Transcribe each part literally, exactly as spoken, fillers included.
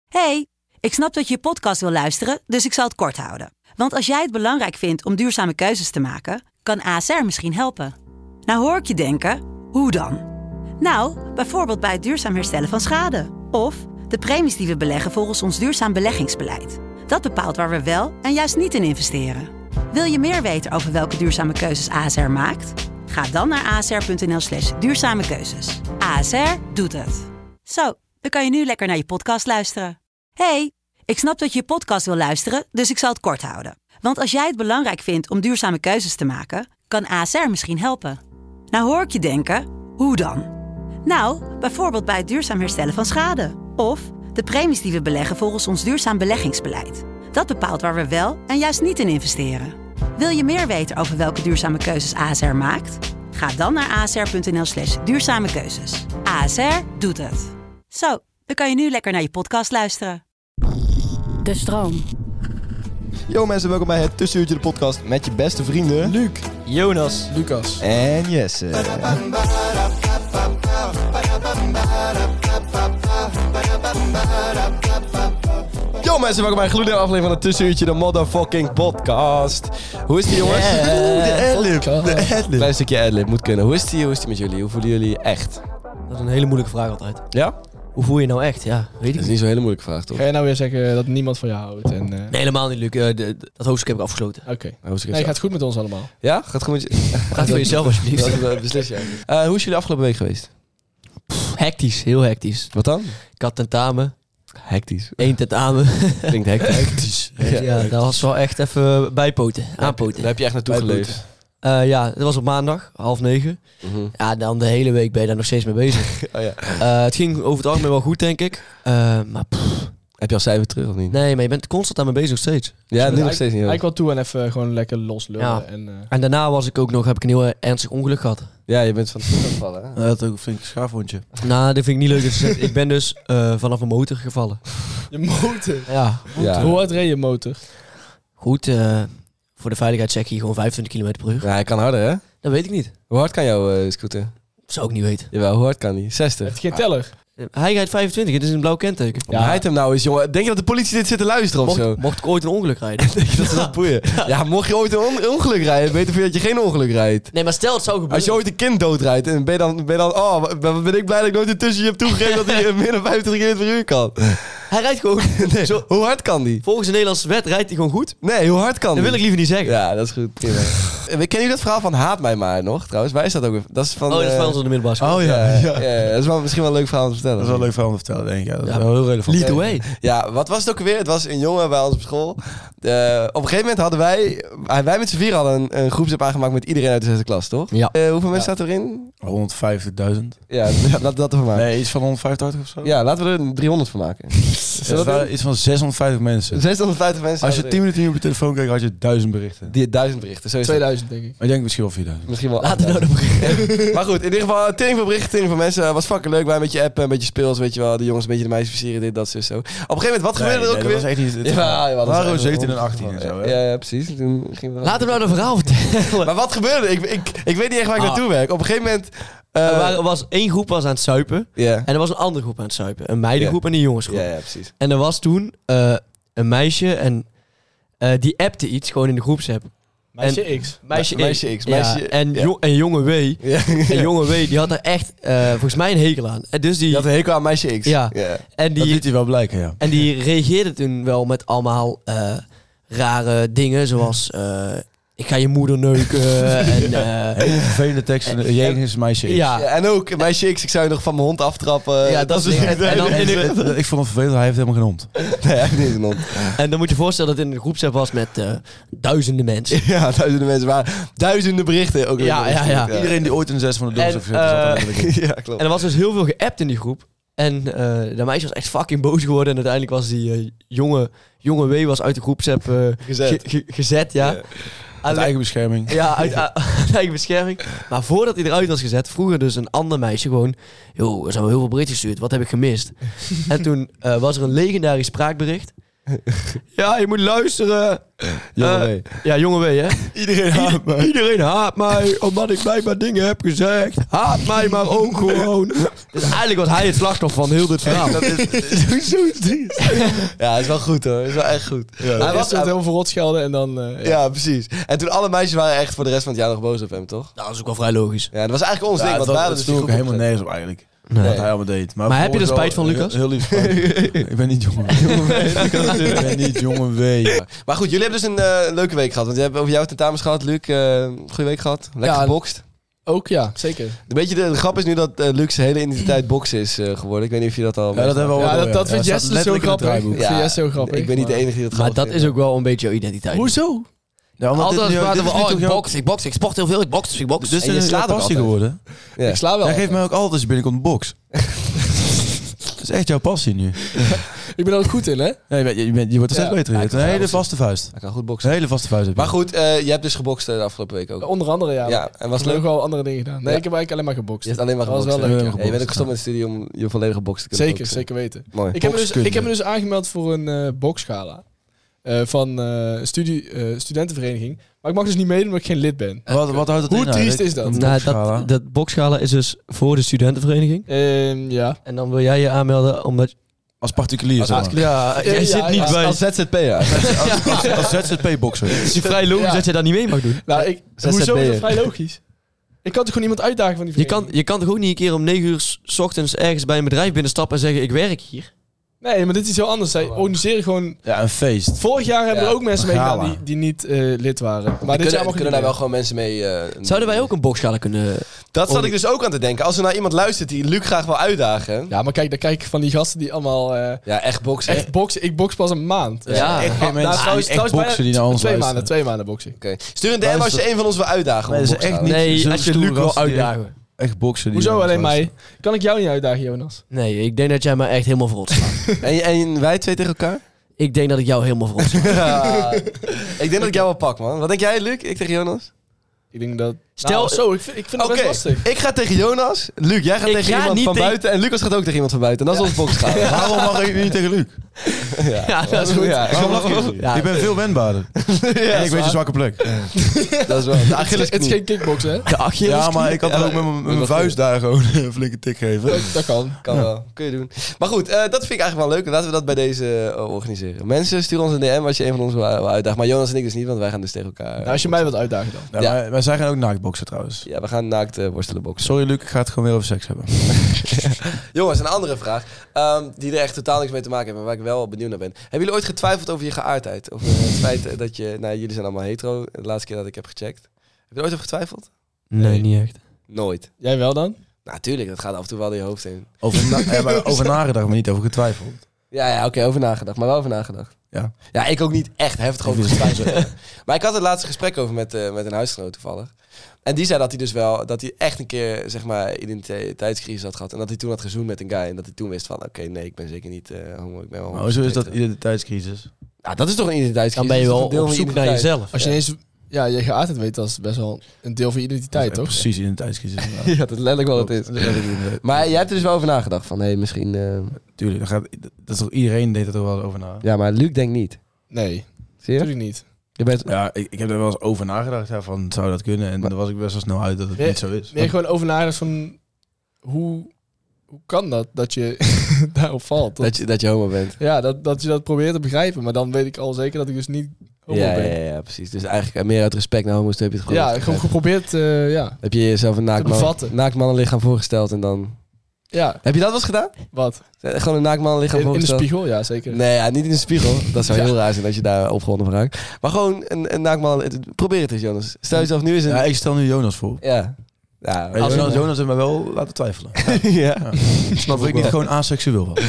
Hey, ik snap dat je je podcast wil luisteren, dus ik zal het kort houden. Want als jij het belangrijk vindt om duurzame keuzes te maken, kan A S R misschien helpen. Nou hoor ik je denken, hoe dan? Nou, bijvoorbeeld bij het duurzaam herstellen van schade. Of de premies die we beleggen volgens ons duurzaam beleggingsbeleid. Dat bepaalt waar we wel en juist niet in investeren. Wil je meer weten over welke duurzame keuzes A S R maakt? Ga dan naar asr.nl slash duurzame keuzes. A S R doet het. Zo, dan kan je nu lekker naar je podcast luisteren. Hey, ik snap dat je je podcast wil luisteren, dus ik zal het kort houden. Want als jij het belangrijk vindt om duurzame keuzes te maken, kan A S R misschien helpen. Nou hoor ik je denken, hoe dan? Nou, bijvoorbeeld bij het duurzaam herstellen van schade. Of de premies die we beleggen volgens ons duurzaam beleggingsbeleid. Dat bepaalt waar we wel en juist niet in investeren. Wil je meer weten over welke duurzame keuzes A S R maakt? Ga dan naar asr.nl slash duurzame keuzes. A S R doet het. Zo, dan kan je nu lekker naar je podcast luisteren. De stroom. Yo mensen, welkom bij het Tussenuurtje de podcast met je beste vrienden... Luc, Jonas, Lucas en Jesse. Yo mensen, welkom bij een gloednieuwe aflevering van het Tussenuurtje de motherfucking podcast. Hoe is die jongens? Yeah, Oeh, de adlib, podcast. de adlib. Klein stukje adlib moet kunnen. Hoe is die, hoe is die met jullie? Hoe voelen jullie echt? Dat is een hele moeilijke vraag altijd. Ja? Hoe voel je nou echt? Ja, weet ik Dat is niet. niet zo'n hele moeilijke vraag toch? Ga je nou weer zeggen dat niemand van jou houdt? En, uh... Nee, helemaal niet, Luc. Uh, de, de, dat hoofdstuk heb ik afgesloten. Oké. Okay. Hoe is het Nee, gaat goed met ons allemaal. Ja? Gaat goed met je? Gaat voor jezelf alsjeblieft. Dat beslis jij. Uh, hoe is jullie afgelopen week geweest? Pff, hectisch, heel hectisch. Wat dan? Ik had tentamen. Hectisch. Eén tentamen. Klinkt hectisch. ja, ja, dat was wel echt even bijpoten, aanpoten. Daar heb je echt naartoe geleefd. Uh, ja, dat was op maandag, half negen. Mm-hmm. Ja, dan de hele week ben je daar nog steeds mee bezig. Oh, ja. uh, het ging over het algemeen wel goed, denk ik. Uh, maar pff, Heb je al cijfer terug of niet? nee, maar je bent constant aan mee bezig nog steeds. Ja, nu Dus nog steeds niet. Eigenlijk wel toe en even gewoon lekker loslullen. Ja. En, uh... En daarna was ik ook nog, heb ik een heel ernstig ongeluk gehad. Ja, je bent van het gevallen. Hè? Ja, dat ook vind ik een schaafwondje. Nou, dat vind ik niet leuk. Dus ik ben dus uh, vanaf mijn motor gevallen. Je motor. Ja. Ja. Hoe hard reed je motor? Goed, uh, voor de veiligheid check je gewoon vijfentwintig kilometer per uur. Ja, hij kan harder, hè? Dat weet ik niet. Hoe hard kan jouw uh, scooter? Zou ik niet weten. Jawel, hoe hard kan hij? zestig. Heeft geen teller? Uh, hij rijdt vijfentwintig, het is een blauw kenteken. Ja, hij het hem nou eens, jongen. Denk je dat de politie dit zit te luisteren of Mocht, zo? mocht ik ooit een ongeluk rijden? Denk je dat ze dat boeien? Ja, mocht je ooit een on- ongeluk rijden, beter voor je dat je geen ongeluk rijdt. Nee, maar stel het zou gebeuren. Als je ooit een kind doodrijdt, en ben je dan, ben je dan oh, wat ben ik blij dat ik nooit intussen je heb toegegeven dat hij meer dan vijfentwintig kilometer per uur kan. Hij rijdt gewoon... Nee, Zo, hoe hard kan die? volgens de Nederlandse wet rijdt hij gewoon goed. Nee, hoe hard kan Dat die? wil ik liever niet zeggen. Ja, dat is goed. Prima. Kennen jullie dat verhaal van Haat mij maar nog, trouwens? Waar is dat ook weer? Dat is van... Oh, dat is bij uh, ons op de middelbare school. Oh ja, ja, ja. ja, ja, dat is wel, misschien wel een leuk verhaal om te vertellen. Dat is wel leuk verhaal om te vertellen, denk ik. Ja, dat is Ja, wel heel relevant. Lead the way. Ja, wat was het ook alweer? Het was een jongen bij ons op school. Uh, op een gegeven moment hadden wij... Wij met z'n vier hadden een, een groepsapp aangemaakt met iedereen uit de zesde klas, toch? Ja. Uh, hoeveel mensen zaten erin? honderdvijftigduizend. Ja, laten we dat ervan maken. Nee, iets van honderdvijfentachtig of zo. Ja, laten we er driehonderd van maken. Ja, dat waren iets van zeshonderdvijftig mensen. zeshonderdvijftig mensen. Als je zaten tien minuten niet op je telefoon kijkt, had je duizend berichten. Die duizend berichten, sowieso. tweeduizend denk ik. Maar ik denk misschien wel vierduizend. Misschien wel. Laten we nou de berichten. Maar goed, in ieder geval, tering van berichten, tering van mensen. Was fucking leuk. Wij een beetje appen, een beetje speels, weet je wel. De jongens een beetje de meisjes versieren, dit, dat, zo, zo. Op een gegeven moment, wat gebeurde er ook dat weer? was echt niet... Het Ja, ja, waren dat is gewoon echt zeventien en een achttien en zo, hè? Ja, ja, precies. Toen gingen we... Laten we nou een verhaal vertellen. Maar wat gebeurde er? Ik, ik, ik weet niet echt waar ik Ah. naartoe werk. Op een gegeven moment... Uh, Er waren- was één groep was aan het suipen. Ja. En er was een andere groep aan het suipen. Een meidengroep en een jongensgroep. Ja, ja, precies. En er was toen uh, een meisje en uh, die appte iets gewoon in de groepsapp. Meisje En- X. Meisje, Me- meisje X, meisje- ja, en, ja. jo- en jonge W. Ja. En jonge W die had er echt uh, volgens mij een hekel aan. En dus die, Je had een hekel aan meisje X. Ja. ja. en Dat die, liet hij wel blijken, ja. en die reageerde toen wel met allemaal uh, rare dingen. Zoals uh, ik ga je moeder neuken. en, uh, Hele vervelende teksten. Jegens meisje X. ja, Ja, en ook, meisje X, ik zou je nog van mijn hond aftrappen. Ja, dat is soort dingen. En dan in de- Ik vond het vervelend, hij heeft helemaal geen hond. Nee, hij heeft niet een hond. en dan moet je voorstellen dat het in een groepsapp was met uh, duizenden mensen. Ja, duizenden mensen, maar duizenden berichten. Ook Ja, ja, ja. Iedereen die ooit in de zes van de doos En, heeft gezeten, zat uh, er letterlijk in. Ja, klopt. En er was dus heel veel geappt in die groep. En uh, de meisje was echt fucking boos geworden. En uiteindelijk was die uh, jonge, jonge W was uit de groepsapp uh, Gezet. ge- ge- gezet, ja. Ja. Uit eigen bescherming. Ja, uit, uit eigen bescherming. Maar voordat hij eruit was gezet, vroeg er dus een ander meisje gewoon... Yo, er zijn wel heel veel berichten gestuurd. Wat heb ik gemist? En toen uh, was er een legendarisch spraakbericht. Ja, je moet luisteren. Jonge Eh, W. Ja, jonge W, hè? Iedereen haat mij. Iedereen haat mij, omdat ik blijkbaar dingen heb gezegd. Haat mij maar ook gewoon. Dus eigenlijk was hij het slachtoffer van heel dit verhaal. Dat is sowieso triest. Ja, is wel goed hoor. Is wel echt goed. Hij Hij was was, het heel veel rot schelden en dan... eh, ja. ja, precies. En toen alle meisjes waren echt voor de rest van het jaar nog boos op hem, toch? Nou, dat is ook wel vrij logisch. Ja, dat was eigenlijk ons Ja, ding. dat, Want wij dat hadden dus stond die ook groep helemaal opgezet. nergens op eigenlijk. Nee. Wat hij allemaal deed. Maar heb je er vervolgens spijt van, wel Lucas? Heel, heel lief spijt. Ik ben niet jongen. Ik ben niet jongen W. Maar goed, jullie hebben dus een eh, leuke week gehad. Want je hebt over jouw tentamens gehad, Luc. eh goede week gehad. Lekker Ja, gebokst. Ook ja, zeker. Een beetje de, de grap is nu dat uh, Luc's hele identiteit boksen is uh, geworden. Ik weet niet of je dat al... Ja, dat hebben we Ja, al dat, dat vindt ja, Jesse staat dus zo letterlijk in het grappig. draaiboek. Ik vind Jesse heel grappig. Ik ben niet de maar- enige die dat Maar grappig dat vindt. is ook wel een beetje jouw identiteit. Hoezo? Ja, omdat Altijd dit nu- praten dit we, is oh, nu ik toch jouw- box, ik box, ik sport heel veel, ik box, ik box. Dit is En je een slaat ook passie altijd. geworden. Ja. Ik sla wel. Jij geeft mij ook altijd als je binnenkomt een box. Dat is echt jouw passie nu. Ik ben er ook goed in, hè? Nee, je, bent- je, bent- je wordt er steeds Ja. beter in. Je hebt een hele vaste vuist. Hij kan goed boksen. Een hele vaste vuist. heb je. Maar goed, uh, je hebt dus gebokst uh, de afgelopen week ook. Onder andere, ja. Ja, en was Ik het heb ook leuk? wel andere dingen gedaan. Nee, Ja. ik heb eigenlijk alleen maar gebokst. Je hebt alleen maar Dat was gebokst. wel hè? leuk, ja. Ja, je bent ook gestopt met de studie om je volledige boksen te kunnen Zeker, boksen. zeker weten. Mooi. Ik heb, me dus, Bokskunde. ik heb me dus aangemeld voor een eh boksgala. Eh, van eh studie, eh, studentenvereniging. Maar ik mag dus niet meedoen omdat ik geen lid ben. Wat, wat houdt het Hoe in triest eigenlijk? is dat? Een Nou, boksgala? dat, dat boksgala is dus voor de studentenvereniging. Ehm, ja. En dan wil jij je aanmelden omdat... Als particulier. Als zeg maar. particulier. Ja, jij Ja, zit niet ja, bij... Als Z Z P'er. Als, als Z Z P-bokser. Het is vrij logisch Ja. dat je daar niet mee mag doen. Nou, ik, Z Z hoezo is dat P'er. vrij logisch? Ik kan toch gewoon iemand uitdagen van die Je kan, vereniging? je kan toch ook niet een keer om negen uur 's ochtends ergens bij een bedrijf binnenstappen en zeggen ik werk hier? Nee, maar dit is heel anders. Zij organiseren gewoon... Ja, een feest. Vorig jaar hebben Ja, er ook mensen een meegedaan gala. die, die niet eh, lid waren. Maar dit jaar kunnen, mag kunnen je daar niet wel gewoon mensen mee... uh, Zouden wij ook een boksgala kunnen... Dat zat ik dus ook aan te denken. Als er naar iemand luistert die Luc graag wil uitdagen... Ja, Ja, maar kijk, dan kijk ik van die gasten die allemaal eh, echt boksen. echt boksen. Ik boks pas een maand. Ja. Echt geen Nou, mensen trouwens, die echt trouwens, boksen die naar ons Twee luisteren. maanden, twee maanden boksen. Oké. Stuur een D M als je een van ons wil uitdagen. Nee, op dat is een echt boksgala. niet- Nee, zulke als je stoere Luc wil gasten die- uitdagen. Echt boksen. die Hoezo naar ons alleen mij? luisteren. Kan ik jou niet uitdagen, Jonas? Nee, ik denk dat jij me echt helemaal verrot slaat. En, en wij twee tegen elkaar? Ik denk dat ik jou helemaal verrot sla. Ja. Ik denk dat ik jou wel pak, man. Wat denk jij, Luc? Ik tegen Jonas? Ik denk dat... Stel- Nou, zo, ik vind, ik vind het Oké, best lastig. ik ga tegen Jonas. Luc, jij gaat Ik tegen ga iemand niet van tegen- buiten. En Lucas gaat ook tegen iemand van buiten. En dat is ons boksgala. Waarom mag ik niet tegen Luc? Ja, dat is goed. Ja, Waarom mag ik niet? Ja. Ik ben veel wendbaarder. En ik weet je zwakke plek. dat is wel. De Het is Achillesknie. geen kickboksen, hè? De Achilles. Ja, maar ik had Ja, ook met mijn- met dat mijn was vuist daar gewoon een flinke tik geven. Dat, dat kan. Kan wel. Kun je doen. Maar goed, eh, dat vind ik eigenlijk wel leuk. Laten we dat bij deze eh, organiseren. Mensen, stuur ons een D M als je een van ons wil, wil uitdagen. Maar Jonas en ik dus niet, want wij gaan dus tegen elkaar. Nou, als je mij wilt uitdagen dan. Ja, Ja. Wij, wij zijn ook naaktboksen trouwens. Ja, we gaan naakt eh, worstelen boksen. Sorry Luc, ik ga het gewoon weer over seks hebben. Jongens, een andere vraag. ehm, die er echt totaal niks mee te maken heeft, maar waar ik wel benieuwd naar ben. Hebben jullie ooit getwijfeld over je geaardheid? Of eh, het feit eh, dat je... Nou, jullie zijn allemaal hetero. De laatste keer dat ik heb gecheckt. Heb je er ooit over getwijfeld? Nee, niet echt. Nooit. Jij wel dan? Nou, tuurlijk. Dat gaat af en toe wel door je hoofd heen. Over, na- ja, maar over nagedacht, maar niet over getwijfeld. Ja, ja oké. over nagedacht. Maar wel over nagedacht. Ja. Ja, ik ook niet echt heftig over getwijfeld. Maar ik had het laatste gesprek over met, eh, met een huisgenoot toevallig. En die zei dat hij dus wel, dat hij echt een keer, zeg maar, identiteitscrisis had gehad. En dat hij toen had gezoend met een guy. En dat hij toen wist van, oké, nee, ik ben zeker niet eh, homo. Ik ben wel Maar hoezo is dat hetero. identiteitscrisis? Ja, dat is toch een identiteitscrisis? Dan ben je Dat is wel toch een op deel van zoek je naar identiteit? jezelf. Als je ineens ja, je geaardheid weet, dat is best wel een deel van je identiteit, Dat is toch? Precies, identiteitscrisis. inderdaad. Ja, dat is letterlijk wel wat het is. Dat is letterlijk identiteit. Maar jij hebt er dus wel over nagedacht van, hé, hey, misschien... eh, Tuurlijk, dat, gaat, dat is toch iedereen deed er toch wel over na. Ja, maar Luc denkt niet. Nee, Zie je? natuurlijk niet. Je bent... Ja, ik, ik heb er wel eens over nagedacht, ja, van zou dat kunnen? En Maar- daar was ik best wel snel uit dat het Nee, niet zo is. Meer gewoon over nadenken van... Hoe, hoe kan dat, dat je daarop valt? Dat- Dat je, dat je homo bent. ja, dat, dat je dat probeert te begrijpen. Maar dan weet ik al zeker dat ik dus niet homo Ja, ben. ja, ja, precies. Dus eigenlijk meer uit respect naar homo's heb je het gewoon... Ja, gewoon geprobeerd, eh, ja. Heb je jezelf een naakt, Te man, bevatten. naakt mannenlichaam voorgesteld en dan... Ja, Heb je dat wel eens gedaan? wat? Gewoon een naakt mannenlichaam In, in de voorgesteld? spiegel, ja, zeker. Nee, ja, niet in de spiegel. Dat zou Ja. heel raar zijn als je daar opgewonden van raakt. Maar gewoon een, een naakt man... Probeer het eens, Jonas. Stel jezelf nu eens een... Ja, ik stel nu Jonas voor. Ja. Ja. Maar als- Jonas, Jonas heeft mij wel laten twijfelen. ja. Snap ik niet gewoon aseksueel was.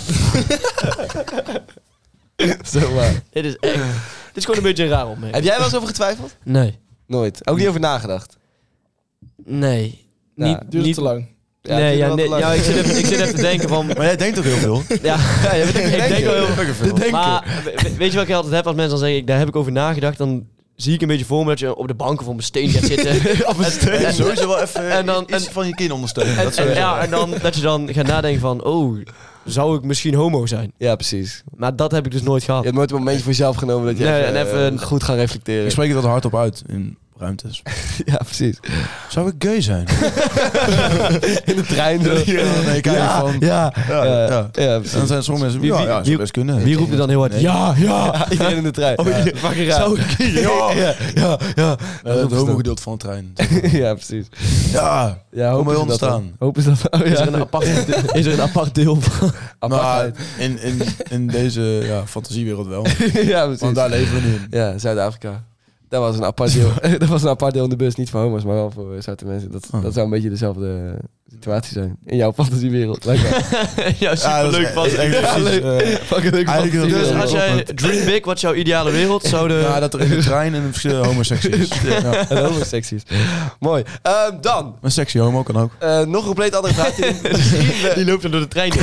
Zo waar. Dit is echt... Dit is gewoon een beetje een raar opmerking. Heb jij wel eens over getwijfeld? Nee. Nooit. Ook niet over nagedacht? Nee. Ja. Niet, Duurt niet, te lang. Ja, nee, het ja, duurt nee, wel te ja, lang. ik, zit even, ik zit even te denken van... Maar jij denkt ook heel veel. Ja, Ja, je bent een ik denk denker. wel heel Fucking veel. denken. Maar we- we- weet je wat ik altijd heb als mensen dan zeggen, ik, daar heb ik over nagedacht, dan zie ik een beetje voor me dat je op de bank of op een steen gaat zitten. Op een steen. En- Sowieso wel even En dan- iets en- van je kin ondersteunen. En, dat en, sowieso. ja, en dan dat je dan gaat nadenken van, oh, zou ik misschien homo zijn. Ja, precies. Maar dat heb ik dus nooit gehad. Je hebt nooit een momentje voor jezelf genomen dat je Nee, even, en even- eh, goed gaat reflecteren. Ik spreek het altijd hardop uit in ruimtes. Ja, precies. Zou ik gay zijn? In de trein. Zo. Ja, nee, kijk Ja, van... ja, Ja, ja. ja. Ja, precies. En dan zijn sommige mensen... Wie- Ja, wie- ja, zou wie- best kunnen. Wie roept er dan heel hard? Nee. Ja, ja. Ja, iedereen in de trein. Oh, ja. Fucking raar. Zou ik- Ja, ja, ja. ja. dat Het is homo-gedeelte van de trein. Ja, precies. Ja, Ja, kom bij hopen ons ze dat staan. dan. Hopen ze dat. Oh, Is ja. er een apart, is er een apart deel van? Apartheid. Maar in, in, in deze ja, fantasiewereld wel. Ja, precies. Want daar leven we nu in. Ja, Zuid-Afrika. Dat was een apart deel. Dat was een apart deel in de bus, niet voor homo's, maar wel voor zwarte mensen. Dat, Oh. dat zou een beetje dezelfde situatie zijn. In jouw fantasiewereld. Lijkt me. Ja, Ja, dat is superleuk. echt- echt Ja, precies, leuk. eh, Fucking leuk. Eigenlijk heel Dus veel. als jij dream big, wat is jouw ideale wereld? Zouden... Ja, dat er in de trein een verschillende homoseksie is. Ja. En homosekties. Mooi. Ehm, dan, Een sexy homo kan ook. eh, nog een compleet andere vraag. Die, misschien, eh, Die loopt er door de trein.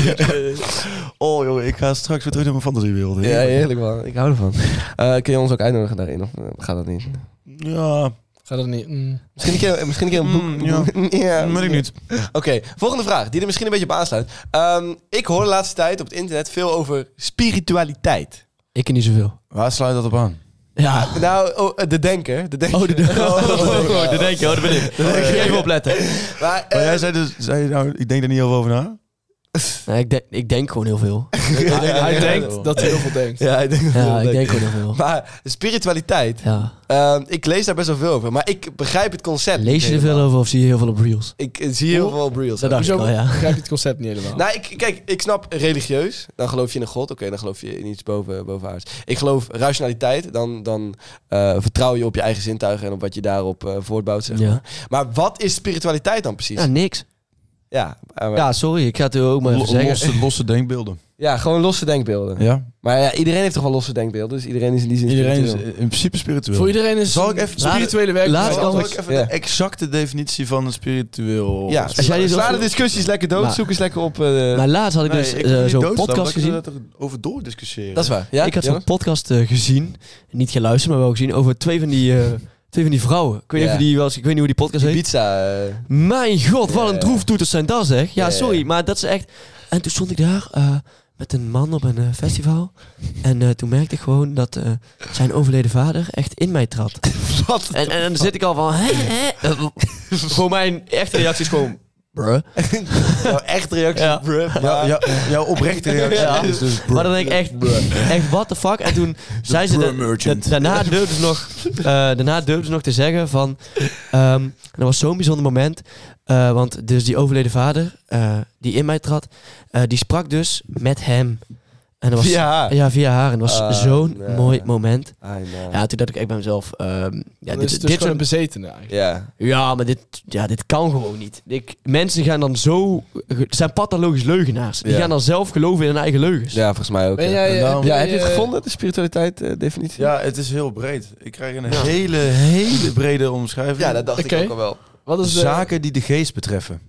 Oh joh, ik ga straks weer terug naar mijn fantasiewereld. ja, heerlijk man. Ik hou ervan. Eh, kun je ons ook uitnodigen daarin? Of eh, gaat dat niet? Ja, Ga dat niet... mm. Misschien een keer, misschien een, keer een boek. Mm, ja. ja. weet ik niet. Oké, volgende vraag. Die er misschien een beetje op aansluit. Ehm, ik hoor de laatste tijd op het internet veel over spiritualiteit. Ik niet zoveel. Waar sluit dat op aan? Ja. Nou, oh, de denker. De denker. Oh, de denk oh, dat denk je. Oh, dat ben ik. Even opletten. Maar, Maar eh, jij zei dus, zei je nou, ik denk er niet heel veel over na. Nee, ik, denk, ik denk gewoon heel veel. Hij, hij denkt dat hij heel veel denkt. ja, ik denk dat Ja, wel ik leuk. denk gewoon heel veel. Maar spiritualiteit. Ja. ehm, ik lees daar best wel veel over. Maar ik begrijp het concept Lees niet je er veel helemaal. over of zie je heel veel op Reels? Ik eh, zie heel veel op Reels. Dat dacht ik Hoezo al, ja. begrijp je het concept niet helemaal? Nou, ik, kijk, ik snap religieus. Dan geloof je in een god. Oké, dan geloof je in iets boven, bovenaards. Ik geloof rationaliteit. Dan, dan eh, vertrouw je op je eigen zintuigen en op wat je daarop eh, voortbouwt, zeg maar. Ja. Maar wat is spiritualiteit dan precies? Ja, niks. Ja, eh, Ja, sorry. Ik ga het ook maar even Lo- zeggen. Losse, losse denkbeelden. ja, gewoon losse denkbeelden. Ja. Maar ja, iedereen heeft toch wel losse denkbeelden. Dus iedereen is in die zin Iedereen is spiritueel. in principe spiritueel. Voor iedereen is Zal ik even- spirituele Laat- werkelijkheid laat- Zal anders. ik even Ja. de exacte definitie van een spiritueel... Ja, Als jij dit sla ook- de discussies lekker dood. Maar- Zoek eens lekker op... eh, Maar laatst had ik Nee, dus ik eh, wil niet zo'n doodslaan, podcast maar gezien. ik wil er over doordiscussiëren. dat is waar. Ja? Ik had zo'n Jonas? podcast eh, gezien. Niet geluisterd, maar wel gezien. Over twee van die, eh, twee van die vrouwen. Ik weet, niet Ja. of die was, ik weet niet hoe die podcast heet. Pizza. eh, Mijn god, wat Ja. een droeftoeters zijn dat, zeg. Ja, Ja, sorry, ja. maar dat is echt... En toen stond ik daar eh, met een man op een eh, festival. En eh, toen merkte ik gewoon dat eh, zijn overleden vader echt in mij trad. Wat? En, en dan zit ik al van... Hè, hè? Eh, gewoon mijn echte reactie is gewoon... Bruh. Jouw echt reactie, Ja. bruh. Ja, maar- ja, jouw oprechte reactie Ja. is dus... Maar dan denk ik echt... Echt, what the fuck? En toen zei ze... bruh da- merchant. da- daarna durfde ze nog... eh, daarna durfde ze nog te zeggen van... ehm, en dat was zo'n bijzonder moment. eh, want dus die overleden vader... eh, die in mij trad... eh, die sprak dus met hem. En dat was, Via haar. Ja, via haar. En dat was Ah, zo'n ja. mooi moment. I know. Ja, toen dacht ik echt bij mezelf... ehm, ja, Dan dit, is het dus dit gewoon soort- een bezetene eigenlijk. Ja. ja, maar dit, ja, dit kan gewoon niet. Ik, mensen gaan dan zo... Het zijn pathologisch leugenaars. Die Ja. gaan dan zelf geloven in hun eigen leugens. Ja, volgens mij ook. Ben ja. jij, En daarom- heb Ja, jij, heb je het eh, gevonden, de spiritualiteit eh, definitie? Ja, het is heel breed. Ik krijg een Ja. hele, hele brede omschrijving. Ja, dat dacht Oké. ik ook al wel. Wat is de... Zaken die de geest betreffen.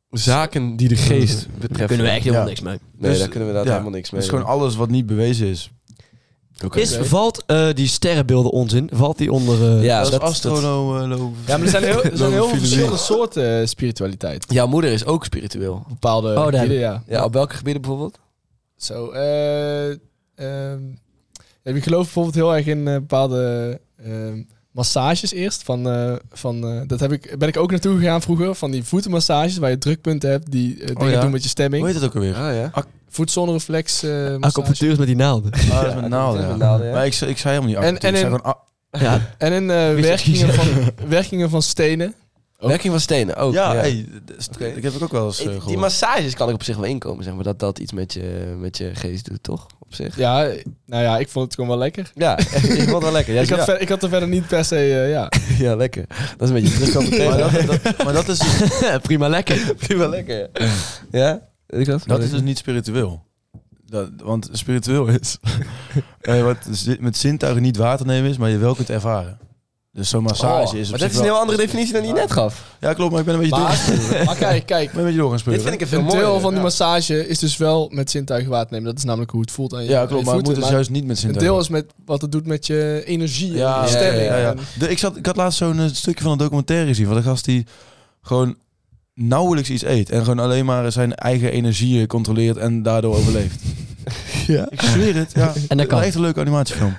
Zaken die de geest Daar betreffen. kunnen we echt helemaal Ja. niks mee. Nee, Dus, daar kunnen we daar ja, helemaal niks mee. Het is gewoon alles wat niet bewezen is. Oké. Is, valt eh, die sterrenbeelden onzin? Valt die onder... eh, Ja, dat is dat- astroloog. Ja, maar er zijn heel, er zijn heel veel Filosofie. verschillende soorten eh, spiritualiteit. Jouw moeder is ook spiritueel. Bepaalde daar gebieden, heb ik- ja. Ja, op welke gebieden bijvoorbeeld? Zo, eh... ehm, ja, ik geloof bijvoorbeeld heel erg in eh, bepaalde ehm, massages eerst. Van, eh, van, eh, dat heb ik, ben ik ook naartoe gegaan vroeger. Van die voetenmassages waar je drukpunten hebt. Die eh, dingen ja? doen met je stemming. Hoe heet het ook alweer? Ah ja. Voetzonreflex eh massage. Acupunctuur is met die naalden. Ah, dat is met naalden, met ja. naalden, ja. Maar ik, zei- ik zei helemaal niet En- acupunctuur. en Ik zei in- gewoon... ah, Ja. En in eh, Wist je werkingen, van, werkingen van stenen. Ook. Werking van stenen ook. ja, ja. hey, dat is- Oké. ik heb ik ook wel eens eh, Ik- die gehoord. massages kan ik op zich wel inkomen, zeg maar. Dat dat iets met je, met je geest doet, toch? Op zich. Ja, nou ja, ik vond het gewoon wel lekker. Ja, ik vond het wel lekker. Ja, ik, had ja. ver- ik had er verder niet per se, eh, ja. ja, lekker. Dat is een beetje druk op het Maar thema. dat, dat- maar dat is, Prima lekker. Prima lekker. Ja? Ja? Ik was- dat is dus niet spiritueel. Dat, want spiritueel is... eh, wat zi- met zintuigen niet water nemen is, maar je wel kunt ervaren. Dus zo'n massage Oh, is... op maar zich dat is een wel- heel andere definitie dan die je net gaf. Ja, klopt, maar ik ben een beetje door. Maar, maar kijk, kijk. Ik ben een beetje door gaan spelen. Dit vind ik een veel Een mooier. deel van die Ja. massage is dus wel met zintuigen water nemen. Dat is namelijk hoe het voelt aan je, Ja, aan klopt, je maar het voeten. moet dus juist niet met Een zintuigen. deel is met wat het doet met je energie Ja, en je ja, stemming. Ja, ja. En- De, ik, zat, ik had laatst zo'n eh, stukje van een documentaire gezien van de gast die gewoon nauwelijks iets eet. En gewoon alleen maar zijn eigen energie controleert en daardoor overleeft. Ja. Ik zweer het. Ja. En dat kan. Echt een leuke animatiefilm.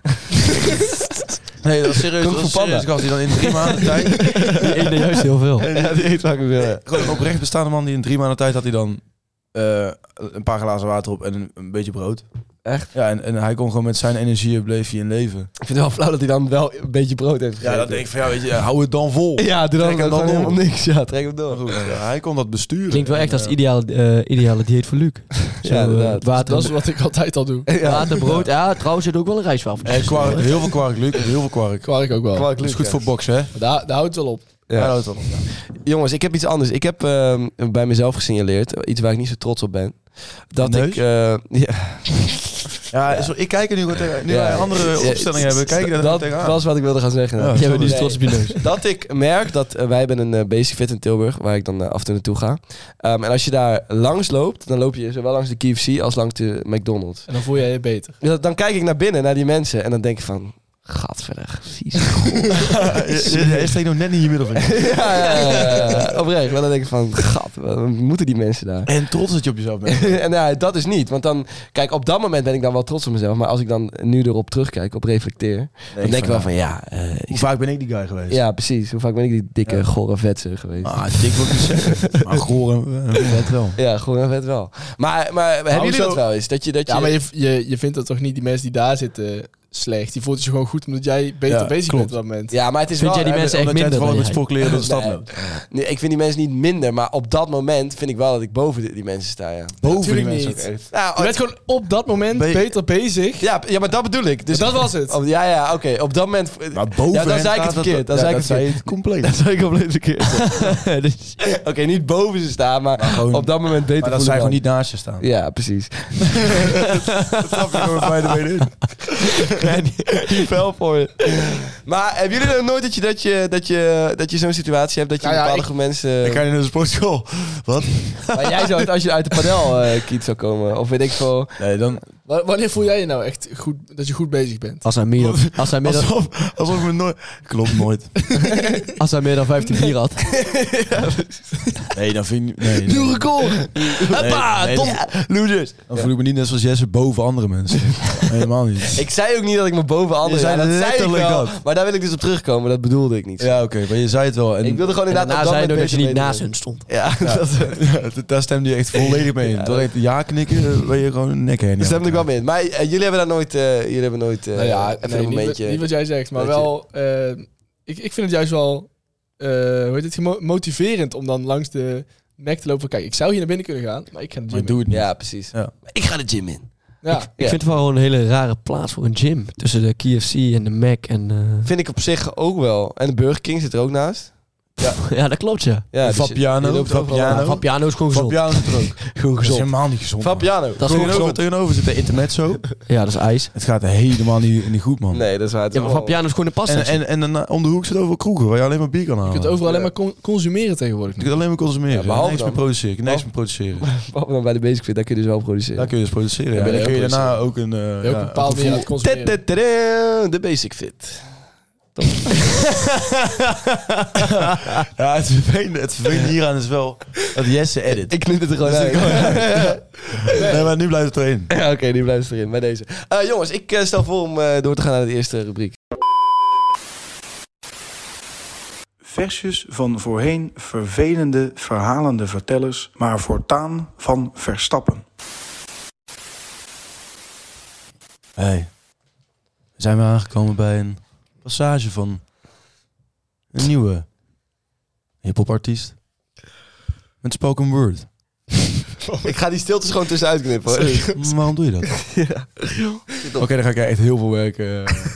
Nee, dat is serieus. Kung Dat is Fu Panda. serieus gast die dan in drie maanden tijd... Die ene juist heel veel. Ja, die eet vaak weer. Gewoon een oprecht bestaande man die in drie maanden tijd had hij dan... Uh, een paar glazen water op en een, een beetje brood. Echt? Ja, en, en hij kon gewoon met zijn energie bleef hij in leven. Ik vind het wel flauw dat hij dan wel een beetje brood heeft gegeten. Ja, dan denk ik van, ja, weet je, hou het dan vol. Ja, doe dan, Trek hem dan dan gewoon door. helemaal niks. Ja, trek hem door. Maar goed, ja, hij kon dat besturen. Klinkt wel echt als En, het ideale, uh, ideale dieet voor Luc. Zo, Ja, inderdaad. uh, water, Dat is wat ik altijd al doe. Ja. water, brood. Ja, trouwens zit ook wel een rijstwafel. En kwark, heel veel kwark, Luc. Heel veel kwark. Kwark ook wel. Kwark Dat is goed Luc, voor ja. boksen, hè? Maar daar, daar houdt het wel op. Ja. Ja. Hij houdt wel op, ja. Jongens, ik heb iets anders. Ik heb uh, bij mezelf gesignaleerd, iets waar ik niet zo trots op ben. Dat Neus? ik... Uh, ja. Ja, zo, ik kijk er nu, tegen, nu Ja. wij een andere Ja, opstelling hebben. Kijk je daar dat tegenaan. was wat ik wilde gaan zeggen. Ja, Jij sorry. bent niet Nee. trots op je neus. Dat ik merk dat uh, wij hebben een uh, Basic Fit in Tilburg, waar ik dan uh, af en toe naartoe ga. Um, en als je daar langs loopt, dan loop je zowel langs de K F C als langs de McDonald's. En dan voel jij je beter. Dus dan kijk ik naar binnen, naar die mensen, en dan denk ik van... Gadverdig, vies. Hij steekt nog net niet in je middelvinger. ja, ja, ja, ja, oprecht. Maar dan denk ik van, gat, wat moeten die mensen daar? En trots dat je op jezelf bent. en ja, dat is niet. Want dan, kijk, op dat moment ben ik dan wel trots op mezelf. Maar als ik dan nu erop terugkijk, op reflecteer, dan denk ik wel van, ja... Uh, Hoe ik, vaak ben ik die guy geweest? ja, precies. Hoe vaak ben ik die dikke, Ja. gore vetse geweest? Ah, dik wil ik niet zeggen. Maar goor en vet wel. Ja, gewoon vet wel. Maar, maar hebben jullie zo- dat wel eens? Dat je, dat je... Ja, maar je, je, je vindt dat toch niet die mensen die daar zitten slecht? Die voelt je gewoon goed omdat jij beter Ja, bezig klopt. bent op dat moment. Ja, maar het is Vind wel... jij die mensen echt Omdat jij minder toevallig dan met jij? sportleren door de stad Nee. loopt. Nee, ik vind die mensen niet minder, maar op dat moment vind ik wel dat ik boven die, die mensen sta, ja. Boven die Natuurlijk mensen niet. ook echt. Nou, Je bent gewoon op dat moment Be- beter bezig. ja, ja, maar dat bedoel ik. Dus Dat was het. Oh, ja, ja, oké. Op dat moment... Maar boven Ja, dan hen zei ik het staat verkeerd. Dan ja, zei ik dat het zei je verkeerd. compleet. Dat zou ik compleet verkeerd. Dus- Oké, niet boven ze staan, maar, Maar gewoon- op dat moment beter Maar dat voelen zij gewoon dan. niet naast je staan. Ja, precies. Dat trap je gewoon beide benen in. Ja, die, die fel voor je. Maar hebben jullie nou nooit dat je, dat je, dat je, dat je zo'n situatie hebt dat je Nou ja, bepaalde ik- groep mensen... Ik ga niet naar de sportschool. Wat? Maar jij zou het als je uit de padel uh, kiet zou komen, of weet ik veel. Nee, dan... Wa- Wanneer voel jij je nou echt goed, dat je goed bezig bent? Als hij meer dan, als hij meer dan, Alsof, alsof ik me nooit... Klopt nooit. als hij meer dan vijftien bier had. Nee, dan vind ik... Nee, nee. Nieuw record! Hoppa, nee, top! dat- Losers! Dan voel ik me niet net zoals Jesse boven andere mensen. Helemaal niet. Ik zei ook niet dat ik me boven anderen... Je zei ja, dat zei ik letterlijk wel, dat. maar daar wil ik dus op terugkomen, dat bedoelde ik niet. Ja, oké, maar je zei het wel. En Ik wilde gewoon En inderdaad... daarna op zei je moment nog dat je beter niet weten. naast hun stond. Ja, Ja. dat... Ja, daar stemde je echt volledig mee in. Ja, Door echt ja knikken, ben je gewoon een nekhernia. Daar stemde ik wel mee in. Maar uh, jullie hebben daar nooit... Uh, jullie hebben nooit uh, nou ja, even nee, een niet, wat- momentje... niet wat jij zegt, maar dat je- wel... eh, ik, ik vind het juist wel eh, hoe heet het, gemo- motiverend om dan langs de Mac te lopen. Kijk, ik zou hier naar binnen kunnen gaan, maar ik ga naar de Maar gym. doe het niet. Ja, precies. Ja. Ik ga de gym in. Ja. Ik vind het wel gewoon een hele rare plaats voor een gym. Tussen de K F C en de Mac. En, uh... Vind ik op zich ook wel. En de Burger King zit er ook naast. ja, dat klopt, ja. Ja, dus je- Fabiano, je loopt overal Fabiano. aan. Ja, Fabiano is gewoon gezond. Fabiano zit er ook. Gewoon Dat is gezond. helemaal niet gezond. Fabiano. Dat is gewoon Tegenover, gezond. tegenover zit de intermezzo. Ja, dat is ijs. Het gaat helemaal niet, niet goed, man. Nee, dat is waar. Het Ja, is maar wel- Fabiano is gewoon een pasta. En, en, en dan om de hoek zit overal kroegen waar je alleen maar bier kan halen. Je kunt overal alleen Ja. maar con- consumeren tegenwoordig. Je kunt alleen maar consumeren. Ja, behalve niks meer dan. produceren. Je kunt niks meer produceren. Behalve dan bij de Basic Fit, daar kun je dus wel produceren. Daar kun je dus produceren. Ja. Ja, En dan ja, kun je produceren. daarna ook een... uh, Je hebt ja, een bepaald een meer aan het gevoel- consumeren. Tadadada, De Basic Fit. Ja, het vervelende, het vervelende hieraan is wel dat Jesse edit. Ik knip het er gewoon Dus uit. ik- Nee, maar nu blijft het erin. Ja, oké, die blijft erin bij deze. Uh, jongens, ik uh, stel voor om uh, door te gaan naar de eerste rubriek. Versjes van voorheen vervelende, verhalende vertellers, maar voortaan van Verstappen. Hey, zijn we aangekomen bij een passage van een nieuwe hip-hop artiest met spoken word. Ik ga die stiltes gewoon tussenuit knippen. hoor. Maar waarom doe je dat? Oké, dan ga ik er echt heel veel werk. Uh,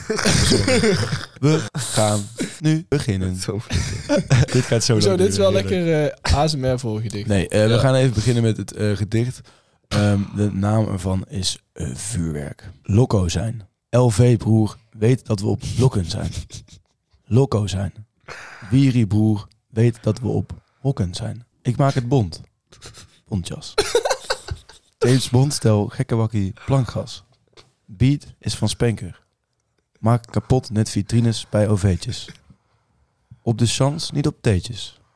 we gaan nu beginnen. Zo. Dit gaat zo Zo, lang dit is wel duren. lekker eh, A S M R voor gedicht. Nee, uh, we Ja. gaan even beginnen met het uh, gedicht. Um, de naam ervan is uh, Vuurwerk. Loco zijn. L V broer, weet dat we op lokken zijn. Loco zijn. Wiri broer, weet dat we op hokken zijn. Ik maak het bond. Bontjas. James Bond, stel gekke wakkie plankgas. Beat is van Spanker. Maak kapot net vitrines bij O V'tjes. Op de chance, niet op theetjes.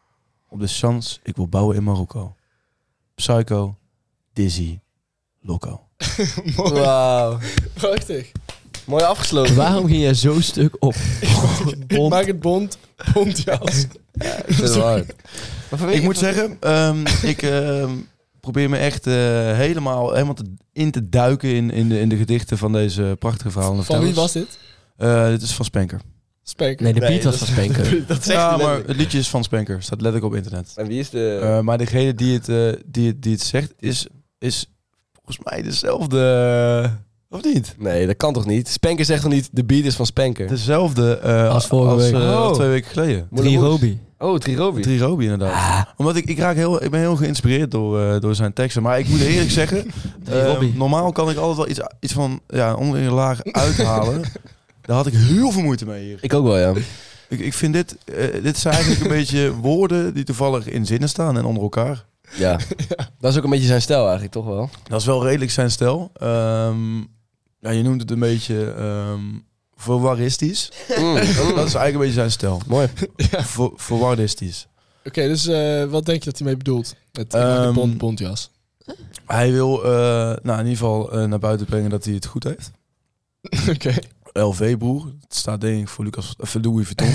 op de chance, ik wil bouwen in Marokko. Psycho, Dizzy, Loco. Mooi. Wauw. Prachtig. Mooi afgesloten. Waarom ging jij zo stuk op? Ik maak het bont. Bontjas. Ja, ik vind het wel hard. Maar van wie- Ik moet zeggen, um, ik um, probeer me echt uh, helemaal, helemaal te, in te duiken in, in, de, in de gedichten van deze prachtige verhalen. Van wie was dit? Uh, dit is van Spanker. Spanker. Nee, de Nee, beat was dat van Spanker. Dat zegt Ja, hij maar letterlijk. het liedje is van Spanker. Staat letterlijk op internet. En wie is de... Uh, maar degene die het, uh, die, het, die het zegt, is, is volgens mij dezelfde... Of niet? Nee, dat kan toch niet? Spanker zegt toch niet, de beat is van Spanker? Dezelfde uh, Als vorige week. uh, Oh. twee weken geleden. Trirobi. Oh, Trirobi. Trirobi inderdaad. Omdat ik, ik raak heel, ik ben heel geïnspireerd door, uh, door zijn teksten. Maar ik moet eerlijk zeggen, uh, Trirobi. normaal kan ik altijd wel iets, iets van ja, onder een laag uithalen. Daar had ik heel veel moeite mee hier. Ik ook wel, ja. Ik, ik vind dit, uh, dit zijn eigenlijk een beetje woorden die toevallig in zinnen staan en onder elkaar. Ja. Dat is ook een beetje zijn stijl eigenlijk, toch wel? Dat is wel redelijk zijn stijl. Um, ja, je noemt het een beetje um, verwarristisch. Mm. Dat is eigenlijk een beetje zijn stijl. Mooi. Ja. Ver, verwarristisch. Oké, okay, dus uh, wat denk je dat hij mee bedoelt? Met Um, um, bont, bontjas. Hij wil uh, nou, in ieder geval uh, naar buiten brengen dat hij het goed heeft. Oké. Okay. L V-broer. Het staat denk ik voor Lucas, uh, voor Louis Vuitton.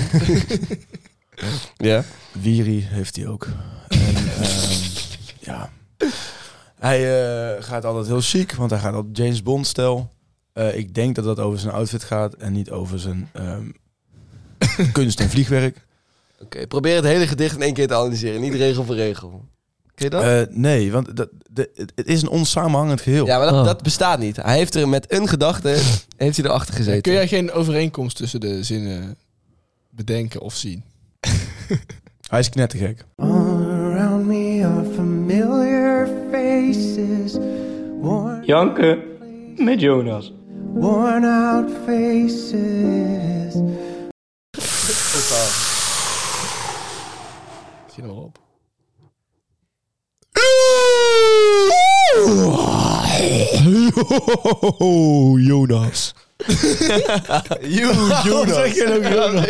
Ja. Wiri heeft hij ook. En um, ja... Hij uh, gaat altijd heel chic, want hij gaat altijd James Bond stijl. Uh, ik denk dat dat over zijn outfit gaat en niet over zijn um, kunst en vliegwerk. Oké, okay, probeer het hele gedicht in één keer te analyseren. Niet regel voor regel. Kun je dat? Uh, nee, want dat, de, het is een onsamenhangend geheel. Ja, maar dat, Oh. dat bestaat niet. Hij heeft er met een gedachte heeft hij erachter gezeten. Kun jij geen overeenkomst tussen de zinnen bedenken of zien? Hij is knettergek. Around me are familiar faces, worn, Janken met Jonas. worn out faces. Zie er maar op. Oh, Jonas. Jonas. Zeg je ook Jonas?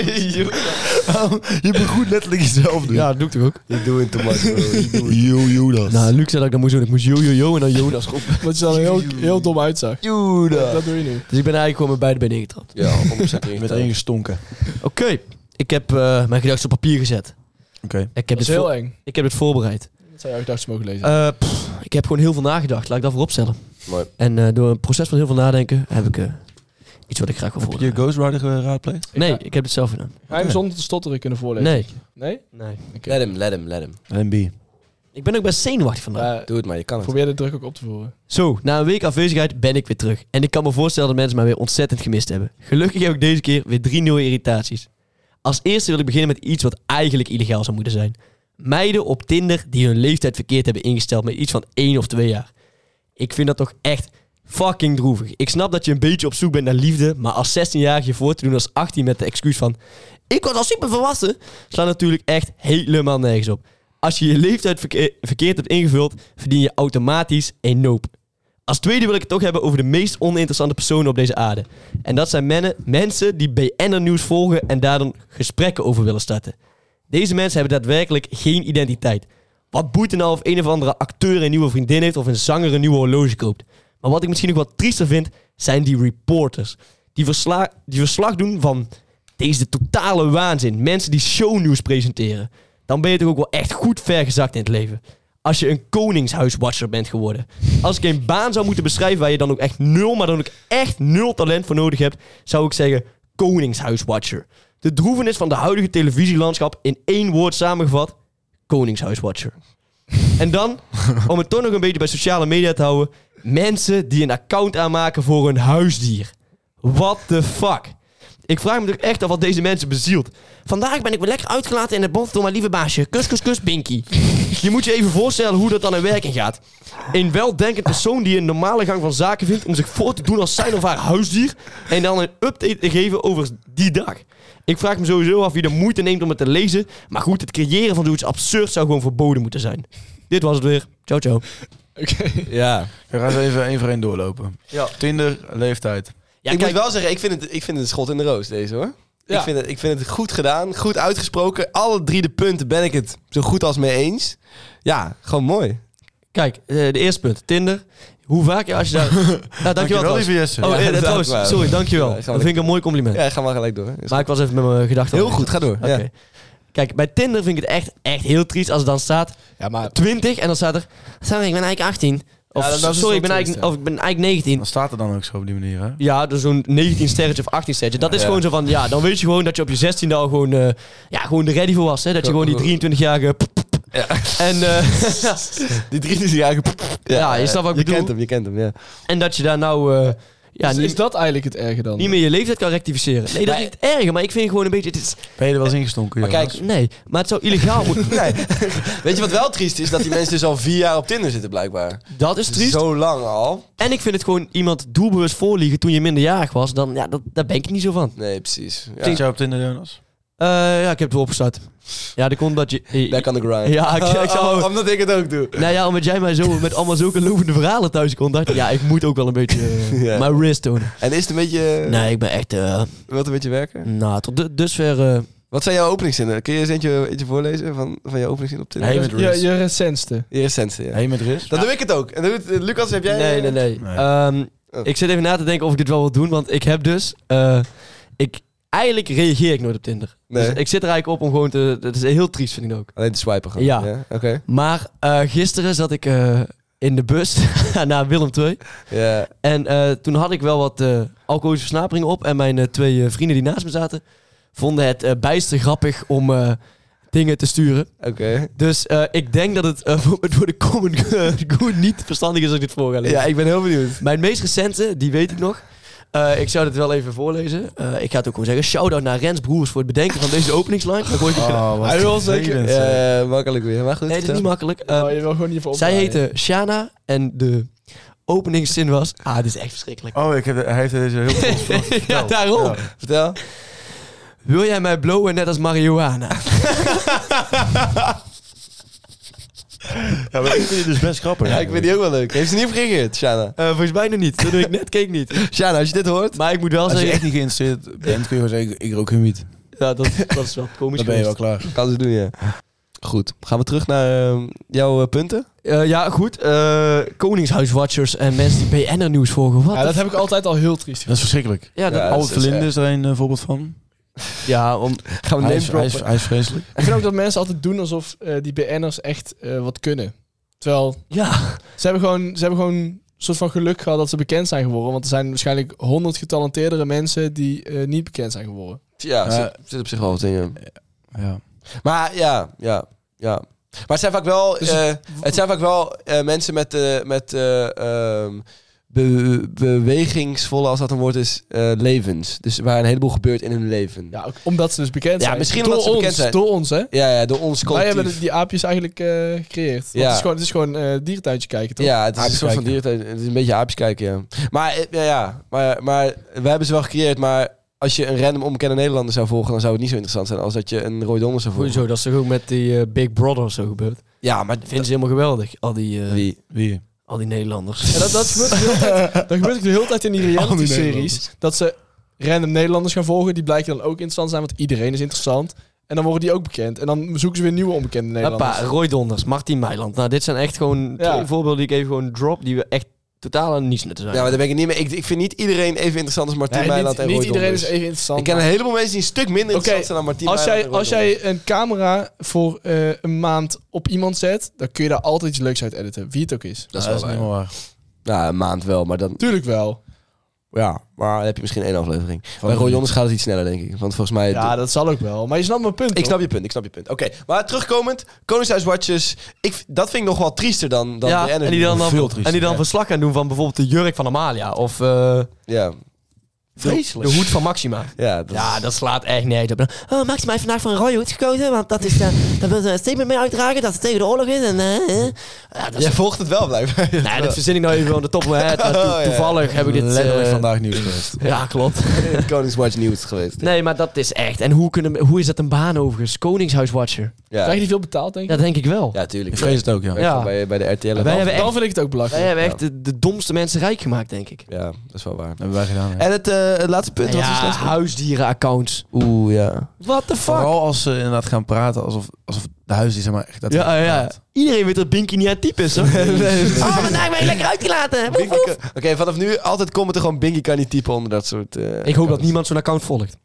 Je moet goed letterlijk jezelf doen. Ja, dat doe ik toch ook? Je doet het te much, bro. Yo, Jonas. Nou, Luc zei dat ik dat moest doen. Ik moest yo, yo, yo en dan Jonas roepen. Wat je dan heel, heel dom uitzag. Jonas. Dat doe je nu. Dus ik ben eigenlijk gewoon met beide benen ingetrapt. Ja, honderd procent Je bent erin gestonken. Oké, okay. Ik heb uh, mijn gedachten op papier gezet. Oké. Okay. Ik heb Dat is dit heel voor- eng. Ik heb het voorbereid. Dat zou jouw gedachten mogen lezen. Uh, pff, ik heb gewoon heel veel nagedacht. Laat ik dat voorop stellen. Mooi. En uh, door een proces van heel veel nadenken heb ik uh, iets wat ik graag wil Heb je voordragen. Ghost Rider geraadpleegd? Nee, ik heb het zelf gedaan. Ga je hem zonder te stotteren kunnen voorlezen? Nee. Nee? Nee. Let hem, let hem, let hem. N B. Ik ben ook best zenuwachtig vandaag. Uh, Doe het maar, je kan het. probeer de druk ook op te voeren. Zo, na een week afwezigheid ben ik weer terug. En ik kan me voorstellen dat mensen mij weer ontzettend gemist hebben. Gelukkig heb ik deze keer weer drie nieuwe irritaties. Als eerste wil ik beginnen met iets wat eigenlijk illegaal zou moeten zijn. Meiden op Tinder die hun leeftijd verkeerd hebben ingesteld met iets van één of twee jaar. Ik vind dat toch echt fucking droevig. Ik snap dat je een beetje op zoek bent naar liefde, maar als zestienjarige je voor te doen als achttien met de excuus van ik was al super volwassen, slaat natuurlijk echt helemaal nergens op. Als je je leeftijd verkeer- verkeerd hebt ingevuld, verdien je automatisch een nope. Als tweede wil ik het toch hebben over de meest oninteressante personen op deze aarde. En dat zijn mennen, mensen die B N R-nieuws volgen en daar dan gesprekken over willen starten. Deze mensen hebben daadwerkelijk geen identiteit. Wat boeit er nou of een of andere acteur een nieuwe vriendin heeft of een zanger een nieuwe horloge koopt? Maar wat ik misschien nog wat triester vind, zijn die reporters. Die, versla- die verslag doen van deze totale waanzin. Mensen die shownieuws presenteren. Dan ben je toch ook wel echt goed vergezakt in het leven. Als je een koningshuiswatcher bent geworden. Als ik een baan zou moeten beschrijven waar je dan ook echt nul, maar dan ook echt nul talent voor nodig hebt, zou ik zeggen koningshuiswatcher. De droevenis van de huidige televisielandschap in één woord samengevat, koningshuiswatcher. En dan, om het toch nog een beetje bij sociale media te houden, mensen die een account aanmaken voor hun huisdier. What the fuck? Ik vraag me toch echt af wat deze mensen bezielt. Vandaag ben ik weer lekker uitgelaten in het bos door mijn lieve baasje. Kus, kus, kus, Binky. Je moet je even voorstellen hoe dat dan in werking gaat. Een weldenkend persoon die een normale gang van zaken vindt om zich voor te doen als zijn of haar huisdier en dan een update te geven over die dag. Ik vraag me sowieso af wie de moeite neemt om het te lezen. Maar goed, het creëren van zoiets absurd zou gewoon verboden moeten zijn. Dit was het weer. Ciao, ciao. Oké. Okay. Ja. We gaan ze even één voor één doorlopen. Ja. Tinder, leeftijd. Ja, ik kijk, moet wel zeggen, ik vind, het, ik vind het een schot in de roos, deze hoor. Ja. Ik, vind het, ik vind het goed gedaan, goed uitgesproken. Alle drie de punten ben ik het zo goed als mee eens. Ja, gewoon mooi. Kijk, uh, de eerste punt. Tinder. Hoe vaak als je daar... nou, dankjewel. Dankjewel, lieve Jesse. Oh, Ja, eh, dat trouwens, is waar. sorry, dankjewel. Ja, Dat gaan we vind ik een mooi compliment. Ja, ga maar gelijk door. Is Maar ik was even met mijn gedachten... Heel goed, ga door. Oké. Ja. Kijk, bij Tinder vind ik het echt, echt heel triest als er dan staat Ja, maar... twintig en dan staat er... Sorry, ik ben eigenlijk achttien. Of Ja, dat- dat is sorry, ik ben, wel eigenlijk, triest, ja. of ik ben eigenlijk negentien. Dan staat er dan ook zo op die manier, hè? Ja, dus zo'n negentien sterretje of achttien sterretje. Dat is Ja. gewoon zo van... Ja, dan weet je gewoon dat je op je zestiende al gewoon... Uh, ja, gewoon er ready voor was. Hè? Dat je gewoon die drieëntwintigjarige... Ja. En, uh, Die drieëntwintigjarige... Ja, je snapt wat ik je bedoel. kent hem, je kent hem, ja. en dat je daar nou... Uh, ja, is, niet, is dat eigenlijk het erge dan? niet meer je leeftijd kan rectificeren. Nee, dat is niet het erge. Maar ik vind gewoon een beetje... Het is, Ben je er wel eens ingestonken, Maar Jonas? kijk, nee, maar het zou illegaal moeten... nee. Weet je wat wel triest is? Dat die mensen dus al vier jaar op Tinder zitten, blijkbaar. Dat is triest. Zo lang al. En ik vind het gewoon iemand doelbewust voorliegen toen je minderjarig was. Dan, ja, dat, daar ben ik niet zo van. Nee, precies. Ja. Zit jij op Tinder, Jonas? Uh, ja, ik heb het wel opgestart. Ja, dat komt dat je... eh, Back on the grind. Ja, ik, ik zou... Oh, omdat ik het ook doe. Nou ja, omdat jij mij zo met allemaal zulke lovende verhalen thuis kon, dacht ik, ja, ik moet ook wel een beetje uh, Ja. mijn wrist tonen. En is het een beetje... Nee, ik ben echt... Uh, Wilt een beetje werken? nou, tot du- dusver... Uh, Wat zijn jouw openingszinnen? Kun je eens eentje, eentje voorlezen van, van jouw openingszin op Tinder? Hey, met je, Riz. je recentste. Je recentste, ja. Hey, met Riz? Dan doe ik het ook. En dan doet, uh, Lucas, heb jij... nee, nee, nee. Nee. Ehm, Oh. Ik zit even na te denken of ik dit wel wil doen, want ik heb dus... Uh, ik, eigenlijk reageer ik nooit op Tinder. Nee. Dus ik zit er eigenlijk op om gewoon te... Dat is heel triest, vind ik ook. Alleen te swipen gewoon. Ja. Oké. Maar uh, gisteren zat ik uh, in de bus naar Willem twee. Ja. En uh, toen had ik wel wat uh, alcoholische versnaperingen op. En mijn uh, twee uh, vrienden die naast me zaten, vonden het uh, bijster grappig om uh, dingen te sturen. Oké. Dus uh, ik denk dat het uh, voor, voor de common good niet verstandig is als ik dit voor ga lezen. Ja, ik ben heel benieuwd. Mijn meest recente, die weet ik nog. Uh, ik zou dit wel even voorlezen. Uh, ik ga het ook gewoon zeggen. Shout-out naar Rens Broers voor het bedenken van deze openingsline. Dan gooi ik het Oh, wat Hij wil zeker- vervelend, Ja, zeg. ja, makkelijk weer. Maar goed. Nee, dat is niet makkelijk. Uh, Oh, je wil gewoon niet voor zij opdraaien. heette Shana en de openingszin was... Ah, dit is echt verschrikkelijk. Oh, ik heb, hij heeft deze heel veel Ja, daarom. Ja. Vertel. Wil jij mij blowen net als marihuana? Ja, maar ik vind het dus best grappig. Ja, ik vind die ook wel leuk. Heeft ze niet op gereageerd, Shana? Uh, volgens mij nog niet. Toen ik net keek niet. Shana, als je dit hoort... Maar ik moet wel Als je zeggen... echt niet geïnteresseerd bent, kun je gewoon zeggen, ik- ik rook geen wiet. Ja, dat, dat is wel komisch. Dan ben je wel geweest. klaar. Kan ze doen, ja. Goed. Gaan we terug naar uh, jouw uh, punten? Uh, ja, goed. Uh, Koningshuiswatchers en mensen die B N R-nieuws volgen. Wat? Ja, dat heb ik altijd al heel triest Dat is verschrikkelijk. Ja, dat, Ja, ja, dat Albert is Verlinde echt- is er een uh, voorbeeld van. om... Gaan we Hij name is, hij, is, droppen? hij is vreselijk. Ik vind ook dat mensen altijd doen alsof uh, die B N'ers echt uh, wat kunnen. Terwijl, Ja. ze hebben gewoon, ze hebben gewoon een soort van geluk gehad dat ze bekend zijn geworden. Want er zijn waarschijnlijk honderd getalenteerdere mensen die uh, niet bekend zijn geworden. Ja, Ja. zit, zit op zich wel wat in, ja. Ja. Maar ja, ja, ja. Maar het zijn vaak wel, Dus- eh, het zijn vaak wel eh, mensen met, eh, met eh, ehm, be- bewegingsvolle, als dat een woord is, eh, levens. Dus waar een heleboel gebeurt in hun leven. Ja, Ja, ook omdat ze dus bekend Ja, zijn. misschien door omdat ze ons, bekend zijn. Door ons, hè? ja, door ons Wij collectief. hebben die aapjes eigenlijk uh, gecreëerd. Want Ja. Het is gewoon, het is gewoon uh, dierentuintje kijken, toch? Ja, het is Aapjes een soort van kijken. diertuin. Het is een beetje aapjes kijken, ja. Maar eh, ja, ja maar, maar we hebben ze wel gecreëerd, maar als je een random onbekende Nederlander zou volgen, dan zou het niet zo interessant zijn als dat je een Roy Donders zou volgen. Sowieso, dat is toch ook met die uh, Big Brother zo gebeurd. Ja, maar Dat vinden ze helemaal geweldig, al die, uh, wie? Wie? al die Nederlanders. Ja, dat, dat gebeurt de hele tijd, dat gebeurt ook de hele tijd in die reality-series. Dat ze random Nederlanders gaan volgen. Die blijken dan ook interessant zijn, want iedereen is interessant. En dan worden die ook bekend. En dan zoeken ze weer nieuwe onbekende Nederlanders. Hoppa, Roy Donders, Martien Meiland. Nou, dit zijn echt gewoon Ja. twee voorbeelden die ik even gewoon drop, die we echt totaal aan niets nuttig zijn. Ja, maar daar ben ik het niet mee. Ik, ik vind niet iedereen even interessant als Martien Nee, Meiland niet en Roy niet iedereen Donders. is even interessant. Ik ken een heleboel mensen die een stuk minder Oké, interessant zijn dan Martien als Meiland jij, en Roy als Donders. jij een camera voor uh, een maand op iemand zet, dan kun je daar altijd iets leuks uit editen. Wie het ook is. Dat is Ja, wel niet waar. helemaal waar. Nou, een maand wel, maar dan... Tuurlijk wel. Ja, maar dan heb je misschien één aflevering. Van Bij Roy Donders gaat het iets sneller, denk ik. Want volgens mij... Ja, dat zal ook wel. Maar je snapt mijn punt, Ik toch? snap je punt, ik snap je punt. Oké, maar terugkomend, Koningshuiswatches, ik, dat vind ik nog wel triester dan, dan ja, B N N. en die dan, dan, Veel triester, en die dan ja. verslag gaan doen van bijvoorbeeld de jurk van Amalia. Of uh, Ja, de, de hoed van Maxima. ja, dat Ja, dat slaat echt niet op. Oh, Maxima heeft vandaag voor een rode hoed gekozen. Want dat is, uh, daar wil ze een statement mee uitdragen dat het tegen de oorlog is. En, uh, uh. Ja, dat is, Jij volgt het wel, blijkbaar. nee, dat verzin ik nou even van de top van mijn head. Maar to- Oh, ja. toevallig heb ik dit... Letterlijk uh, vandaag nieuws geweest. Ja, klopt. Het Koningswatch nieuws geweest. Nee, maar dat is echt. En hoe, kunnen, hoe is dat een baan overigens? Koningshuiswatcher. Ja, Krijg je die veel betaald, denk ik? Dat denk ik wel. ja tuurlijk. Ik vrees het ook, ja. Werkt Ja. gewoon Bij, bij de R T L. Wij hebben Dan echt, vind ik het ook belachelijk. wij hebben Ja. echt de, de domste mensen rijk gemaakt, denk ik. Ja, dat is wel waar. Dat hebben wij gedaan. ja. En het, uh, het laatste punt. Wat is het Ja, laatste punt? huisdieren-accounts. Oeh, ja. What the fuck? Vooral als ze inderdaad gaan praten alsof, alsof de huisdier zeg maar echt dat Ja, ja. Iedereen weet dat Binky niet aan type is, hoor. Oh, vandaag ben je lekker uitgelaten. Woef, Binky woef. kan- Oké, vanaf nu altijd commenten gewoon Binky kan niet typen onder dat soort... eh, Ik hoop dat accounts. niemand zo'n account volgt.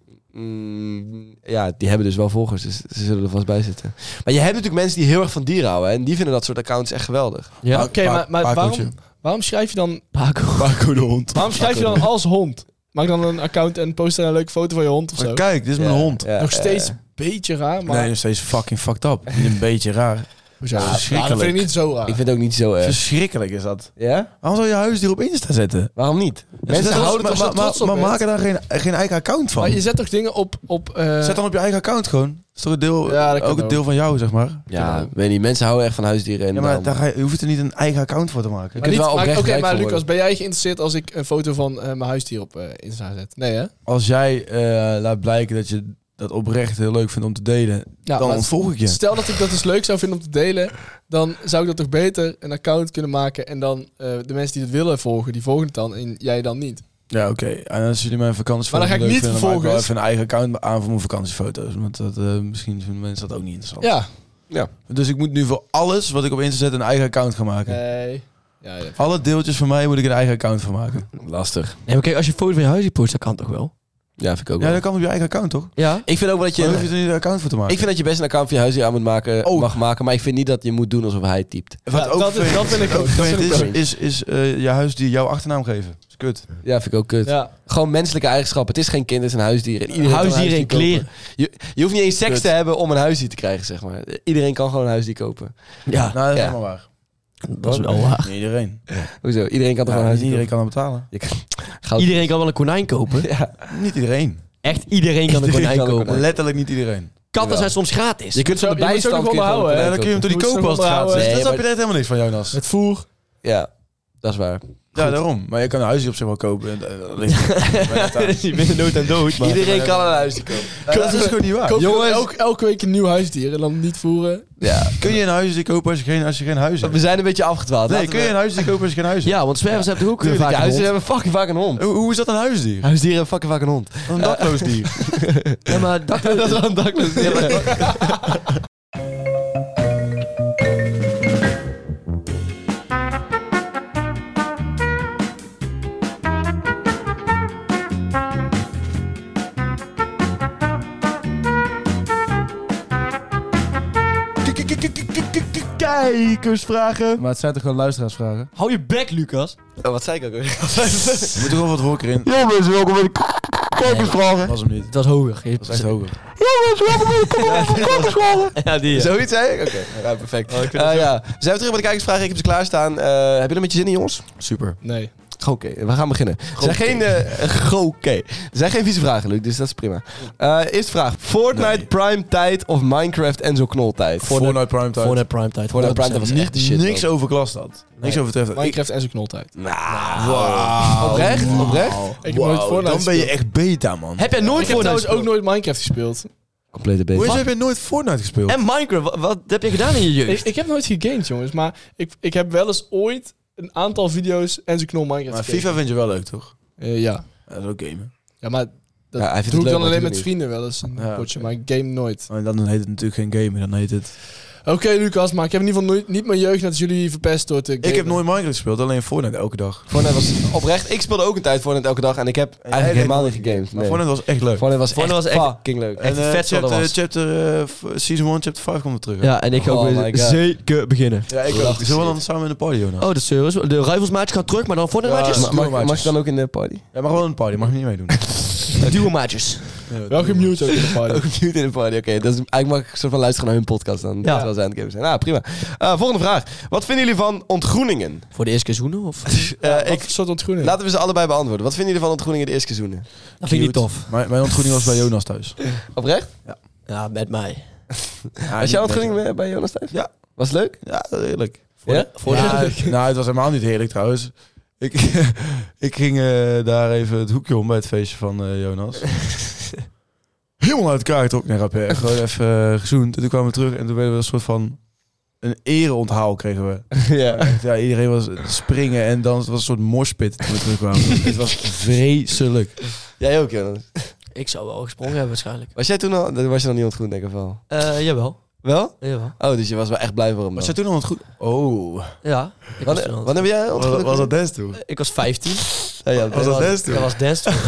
Mm, ja, die hebben dus wel volgers, dus ze zullen er vast bij zitten. Maar je hebt natuurlijk mensen die heel erg van dieren houden. Hè, en die vinden dat soort accounts echt geweldig. Ja, Oké, maar, maar Pacootje. waarom, waarom schrijf je dan... Paco. Paco de hond. Waarom schrijf je dan als hond? Maak dan een account en post er een leuke foto van je hond of zo. Maar kijk, dit is mijn Ja, hond. ja, Nog eh, steeds een beetje raar, maar... Nee, nog steeds fucking fucked up. Niet een beetje raar. Hoezo? Ja, Ja, dat verschrikkelijk. vind ik niet zo raar. ik vind het ook niet zo erg. Verschrikkelijk is dat. Ja? Waarom zou je huisdier op Insta zetten? Waarom niet? Mensen Zet- houden maar, er zo maar, trots op, maar hè? maak er daar geen, geen eigen account van. Maar je zet toch dingen op... op eh, Zet dan op je eigen account gewoon. Dat is toch een deel, Ja, dat kan ook een ook. deel van jou, zeg maar. Ja, weet niet. Mensen houden echt van huisdieren. En Ja, maar daarom- daar ga je, je hoeft er niet een eigen account voor te maken. Je maar kunt niet- wel maar- oprecht Oké, rijk maar van Lucas, worden. ben jij geïnteresseerd als ik een foto van eh, mijn huisdier op eh, Insta zet? Nee, hè? Als jij eh, laat blijken dat je dat oprecht heel leuk vindt om te delen, Ja, dan maar ontvolg ik je. Stel dat ik dat dus leuk zou vinden om te delen, dan zou ik dat toch beter een account kunnen maken en dan eh, de mensen die het willen volgen, die volgen het dan en jij dan niet. Ja, oké. En als jullie mijn vakantiefoto's Maar dan ga ik leuk niet vinden, dan maak ik wel vervolgens- even een eigen account aan voor mijn vakantiefoto's. Want dat, eh, misschien vinden mensen dat ook niet interessant. Ja. Dus ik moet nu voor alles wat ik op Insta zet een eigen account gaan maken. Nee. Ja, ja. Alle deeltjes van mij moet ik een eigen account van maken. Lastig. Nee, maar kijk, als je foto's van je huisdier post, dat kan toch wel? Ja, vind ik ook Ja, wel. dat kan op je eigen account, toch? Ja. Ik vind ook wel dat Je je... hoef je er niet een account voor te maken. Ik vind dat je best een account voor je huisdier aan moet maken, Oh. mag maken. Maar ik vind niet dat je moet doen alsof hij typt. Wat Ja, ook dat is- vervelend- dat vind ik ook. Dat vervelend vind ik is, ook. is, is eh, je huisdier jouw achternaam geven. Dat is kut. Ja, vind ik ook kut. Ja. Gewoon menselijke eigenschappen. Het is geen kind, het is een huisdier. En iedereen kan een Huisdieren en huisdier kleren. kopen. Je, je hoeft niet eens seks Kut. te hebben om een huisdier te krijgen, zeg maar. Iedereen kan gewoon een huisdier kopen. Ja, Nou, dat is Ja. helemaal waar. dat is wel waar. Niet iedereen. Hoezo? Iedereen kan toch Ja, gewoon een niet huisdier iedereen kan dat betalen. kopen? Je kan- Goud- Iedereen kan wel een konijn kopen. Ja. Niet iedereen. Echt iedereen kan een Iedereen konijn kan een kopen. konijn. Letterlijk niet iedereen. Katten zijn soms gratis. Je kunt van de Je moet ze ook bijstand nog kun je gewoon onderhouden, een Ja, dan kun je hem toch niet Moet je kopen als het nog gratis is. onderhouden. Dat Nee, snap je net helemaal niks van, Jonas. Met voer. Ja, dat is waar. Ja, daarom. Maar je kan een huisdier op zich wel kopen. En, eh, dat ligt bij het thuis. Je bent in nood en dood, maar... Iedereen kan een huisdier kopen. Ja, dat is gewoon niet waar. Koop Jongens. elke, elke week een nieuw huisdier en dan niet voeren. Ja. Kun je een huisdier kopen als je geen, als je geen huis hebt? We zijn een beetje afgedwaald. Nee, Laten kun je we- een huisdier kopen als je geen huis hebt? Ja, want zwervers hebben toch ook Tuurlijk, vaak ja, een huisdieren hond? hebben fucking vaak een hond. Hoe, hoe is dat een huisdier? Huisdieren hebben fucking vaak een hond. Een dakloos dier. Ja, maar dat... Dat is wel een dakloos dier. Kijkersvragen. Maar het zijn toch gewoon luisteraarsvragen? Hou je bek, Lucas. Oh, wat zei ik ook weer? Je moet toch wel wat hoger in. Jongens, welkom bij de kijkersvragen. Dat was hem niet. Het was hoger. Dat was echt hoger. Ja, die. Ja. Zoiets zei ik? Oké, ja, perfect. Eh, ja. We zijn weer terug bij de kijkersvragen. Ik heb ze klaarstaan. Uh, heb je er met je zin in, jongens? Super. Nee. Oké, we gaan beginnen. Er zijn geen, uh, oké. Er zijn geen vieze vragen, Luc, dus dat is prima. Uh, eerste vraag. Fortnite Nee. Prime tijd of Minecraft Enzo Knol tijd? Fortnite Prime tijd. Fortnite Prime tijd. Fortnite Prime tijd was echt de shit. Niks man. overklast dat. Niks overtreffend. Minecraft en zijn knoltijd. Nou, Wow. oprecht? Oprecht? Ik heb nooit Fortnite Dan ben je gespeeld. echt beta, man. Heb jij nooit Ik heb Fortnite trouwens ook gespeeld? nooit Minecraft gespeeld. Complete Hoe is beest. heb je nooit Fortnite gespeeld? En Minecraft, wat, wat heb je gedaan in je jeugd? Ik, ik heb nooit gegamed, jongens. Maar ik, ik heb wel eens ooit een aantal video's en zijn knol Minecraft Maar gekeken. FIFA vind je wel leuk, toch? Eh, ja. Ja, dat is ook gamen. Ja, maar dat Ja, hij vindt doe het ik leuk, dan maar alleen doet met het vrienden wel eens een Ja, potje. oké. Maar ik game nooit. Maar dan heet het natuurlijk geen gamen, dan heet het... Oké, Lucas, maar ik heb in ieder geval nooit, niet mijn jeugd net als jullie verpest door te gamen. Ik heb nooit Minecraft gespeeld, alleen Fortnite elke dag. Fortnite was oprecht. Ik speelde ook een tijd Fortnite elke dag en ik heb eigenlijk deed helemaal nooit niet gegamed. Maar Nee. Fortnite was echt leuk. Fortnite was Fortnite echt was echt- fucking leuk. echt En, eh, vet wat dat chapter, was. chapter eh, f- Season one, Chapter five komt er terug. hè? Ja, en ik ga Oh ook my weer God. zeker beginnen. Ja, ik Lach ook. te Zullen we zien. dan samen in de party, Jonas? Oh, de servers. De rivalsmaatjes gaan terug, maar dan Fortnite Ja, maatjes? Ma- mag, Duo-maatjes. mag ik dan ook in de party? Ja, maar gewoon een party, mag je niet meedoen. Duo maatjes. Wel gemute ook in de party. Ook niet in de party, oké. Dat is eigenlijk mag ik soort van luisteren naar hun podcast dan. Ja. Terwijl zij aan het gamen zijn. Nou, prima. Uh, volgende vraag. Wat vinden jullie van ontgroeningen? Voor de eerste keer zoenen? Of? Uh, Wat ik, voor soort ontgroening? laten we ze allebei beantwoorden. Wat vinden jullie van ontgroeningen de eerste keer zoenen? Dat vind ik niet Cute. tof. Mijn, mijn ontgroening was bij Jonas thuis. Oprecht? Ja, met mij. Had jij ontgroening bij- bij Jonas thuis? Ja. Was het leuk? Ja, heerlijk. Ja? Voor Ja, de... nou, het was helemaal niet heerlijk trouwens. Ik, ik ging eh, daar even het hoekje om bij het feestje van eh, Jonas. Helemaal uit elkaar getrokken. Nee, grapje. Gewoon even eh, gezoend. En toen kwamen we terug en toen werden we een soort van... Een ereonthaal kregen we. Ja. Echt, ja, iedereen was springen en dan het was een soort moshpit toen we terugkwamen. Het was vreselijk. Jij ook, Jonas. Ik zou wel gesprongen hebben waarschijnlijk. Was jij toen al... Dan was je nog niet ontgroend, denk ik wel. Uh, jawel. Wel? Jawel. Oh, dus je was wel echt blij voor hem Was dan. jij toen al goed? Oh. Ja. Ik was toen Wanneer, al- wanneer ben jij ontgroend? Was, was dat dance toen? Ik was vijftien. Ja, ja, Was dat dance toen? Dat was dance toen.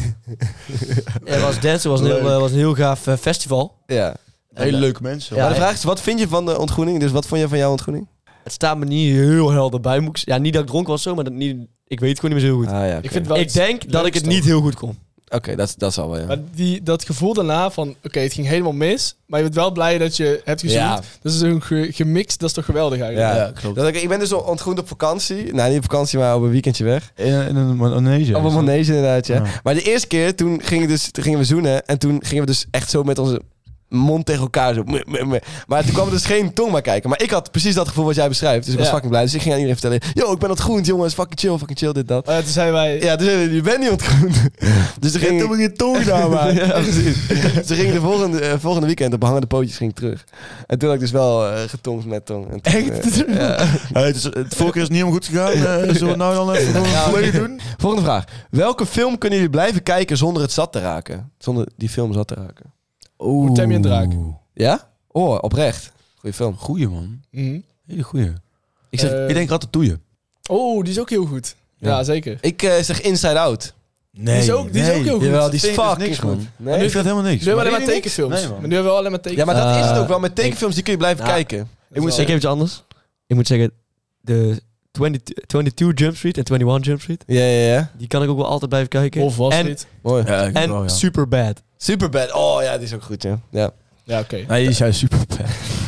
Ja, was dance toen. Was een heel, uh, was een heel gaaf uh, festival. ja. Hele leuke mensen. Ja, Maar de vraag is, wat vind je van de ontgroening? Dus wat vond je van jouw ontgroening? Het staat me niet heel helder bij. Moet ik, ja, niet dat ik dronken was zo, maar dat niet, ik weet het gewoon niet meer zo goed. Ah ja, oké. Ik vind wel Ik iets denk dat ik leuks het niet toch? heel goed kon. Oké, dat, dat zal wel, ja. Maar die, dat gevoel daarna van, oké, het ging helemaal mis, maar je bent wel blij dat je hebt gezien. Ja. Dat is een ge- gemixt, dat is toch geweldig eigenlijk. Ja, Ja, klopt. Dat ik, ik ben dus ontgroend op vakantie. Nou, niet op vakantie, maar op een weekendje weg. In, in een manege. Op een manege inderdaad, ja. Ja. Maar de eerste keer, toen, ging ik dus, toen gingen we zoenen. En toen gingen we dus echt zo met onze mond tegen elkaar zo. meh, meh, meh. Maar toen kwam er dus geen tong maar kijken. Maar ik had precies dat gevoel wat jij beschrijft. Dus ik was Ja. fucking blij. Dus ik ging aan iedereen vertellen. Yo, ik ben ontgroend, jongens. Fucking chill, fucking chill, dit, dat. Oh ja, toen zeiden wij, Ja, dus zeiden we, je bent niet ontgroend. Dus toen ging Toen heb ik je tong gedaan, man. ja, precies. Dus toen ging de volgende, uh, volgende weekend op hangende pootjes ging ik terug. En toen had ik dus wel uh, getongd met tong. En toen, Echt? uh, ja. Hey, het, is, het vorige keer is het niet helemaal goed gegaan. Uh, zullen we het nou dan even Ja, volledig oké. doen? Volgende vraag. Welke film kunnen jullie blijven kijken zonder het zat te raken? Zonder die film zat te raken. Oeh. Tammy en Draak. Ja? Oh, oprecht. Goeie film. Goeie, man. mhm. Hele goeie. Ik zeg, Eh, Ik denk Ratatouille. oh, die is ook heel goed. Ja, Ja. zeker. ik uh, zeg Inside Out. Nee, die is ook- die is ook heel goed. Jawel, die is Vind ik dus fucking niks, goed. man. Nee? Ik vind het helemaal niks. Nu hebben we alleen Weet maar je niks? tekenfilms. Nee, man. maar nu hebben we alleen maar Ja, tekenfilms. maar dat is het Uh, ook wel. Met tekenfilms die kun je blijven nou, kijken. Ik moet wel- Ik heb iets anders. Ik moet zeggen, de twinty, twenty-two Jump Street en twenty-one Jump Street, Ja, ja, ja. die kan ik ook wel altijd blijven kijken. Of was en, dit? Mooi. Ja, ik en wel, ja. Superbad. Superbad. Oh ja, die is ook goed, ja. ja. Ja, oké. Nee, die is juist super bad.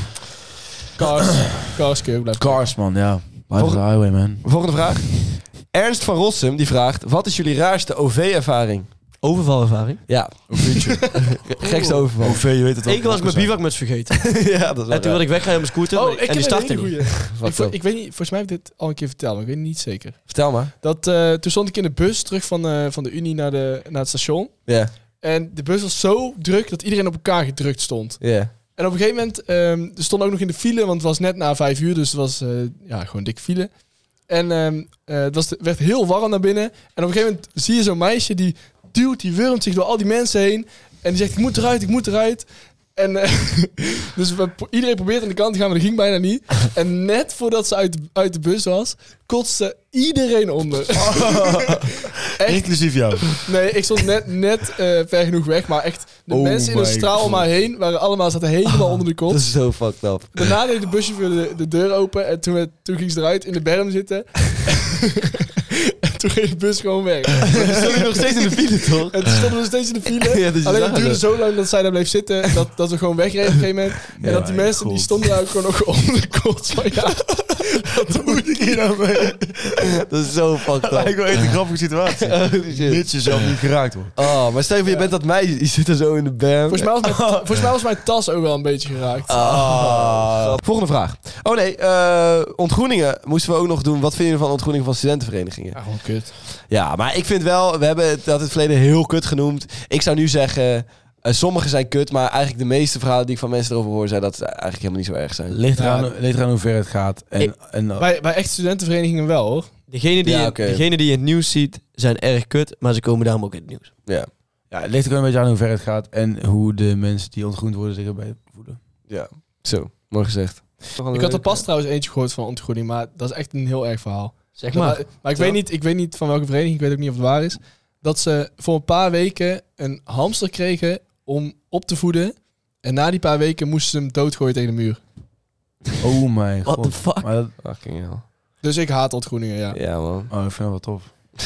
Cars. Cars kun je ook blijven Cars, man, ja. Life is Volgende- the highway, man. Volgende vraag. Ernst van Rossum die vraagt: wat is jullie raarste O V-ervaring? Overvalervaring. Ja, Ovietje. gekste overval. O V, je weet het wel. Eén keer was ik mijn bivakmuts vergeten. Ja, dat is wel En toen wilde ik wegrijden op mijn scooter. Oh, maar- ik en heb die een startte hele niet. goeie. Wat Ik, vo- dan? ik weet niet, volgens mij heb ik dit al een keer verteld, maar ik weet het niet zeker. Vertel maar. Dat, eh, toen stond ik in de bus terug van, eh, van de Unie naar, de, naar het station. Ja, En de bus was zo druk dat iedereen op elkaar gedrukt stond. ja. En op een gegeven moment, ehm er stond ook nog in de file, want het was net na vijf uur, dus het was eh, ja, gewoon dik file. En ehm, eh, het was, werd heel warm naar binnen. En op een gegeven moment zie je zo'n meisje die duwt, die wurmt zich door al die mensen heen. En die zegt, ik moet eruit, ik moet eruit. En eh, dus we, iedereen probeert aan de kant te gaan, maar dat ging bijna niet. En net voordat ze uit, uit de bus was, kotste iedereen onder. Echt? Inclusief jou. Nee, ik stond net, net eh, ver genoeg weg, maar echt de Oh mensen in een my straal om God. mij heen waren allemaal zaten helemaal onder de kont. Dat is zo fucked up. Daarna deed de buschauffeur de, de deur open en toen, werd- toen ging ze eruit in de berm zitten. En toen ging de bus gewoon weg. Dan stond je nog steeds in de file, toch? En toen stonden we nog steeds in de file. Ja, dus je Alleen zag het duurde het. zo lang dat zij daar bleef zitten. Dat, dat we gewoon wegreden op een gegeven moment. En Ja, dat die mijn mensen die God. stonden daar ook gewoon nog onder de kont. Van ja, wat moet ik hier nou mee? Dat is zo fucked Lijkt up. wel echt een grappige situatie. Holy shit. Mits je zelf niet geraakt wordt. Oh, maar stel je voor, je bent dat meisje, die zit er zo in de berm. Volgens mij, was mijn, volgens mij was mijn tas ook wel een beetje geraakt. Ah. Volgende vraag. Oh nee, eh, ontgroeningen moesten we ook nog doen. Wat vinden jullie van ontgroeningen van studentenverenigingen? Ja, gewoon kut. Ja, maar ik vind wel, we hebben het- dat in het verleden heel kut genoemd. Ik zou nu zeggen, uh, sommige zijn kut, maar eigenlijk de meeste verhalen die ik van mensen erover hoor, zijn dat ze eigenlijk helemaal niet zo erg zijn. Ligt Ja. eraan, ligt eraan hoe ver het gaat. En, Ik- en, Bij, bij echt studentenverenigingen wel, hoor. Degene die, Ja, je, oké. degene die je in het nieuws ziet, zijn erg kut, maar ze komen daarom ook in het nieuws. Ja, ja, het ligt er ook een beetje aan hoe ver het gaat. En hoe de mensen die ontgroend worden zich erbij voelen. ja. Zo, mooi gezegd. Ik had er pas trouwens eentje gehoord van ontgroening, maar dat is echt een heel erg verhaal. Zeg Maar, maar. maar ik, weet niet, ik weet niet van welke vereniging, ik weet ook niet of het waar is. Dat ze voor een paar weken een hamster kregen om op te voeden. En na die paar weken moesten ze hem doodgooien tegen de muur. Oh mijn What god. the fuck? Maar dat, Fucking hell. Dus ik haat ontgroeningen, ja. Ja, man. oh, ik vind dat wel tof.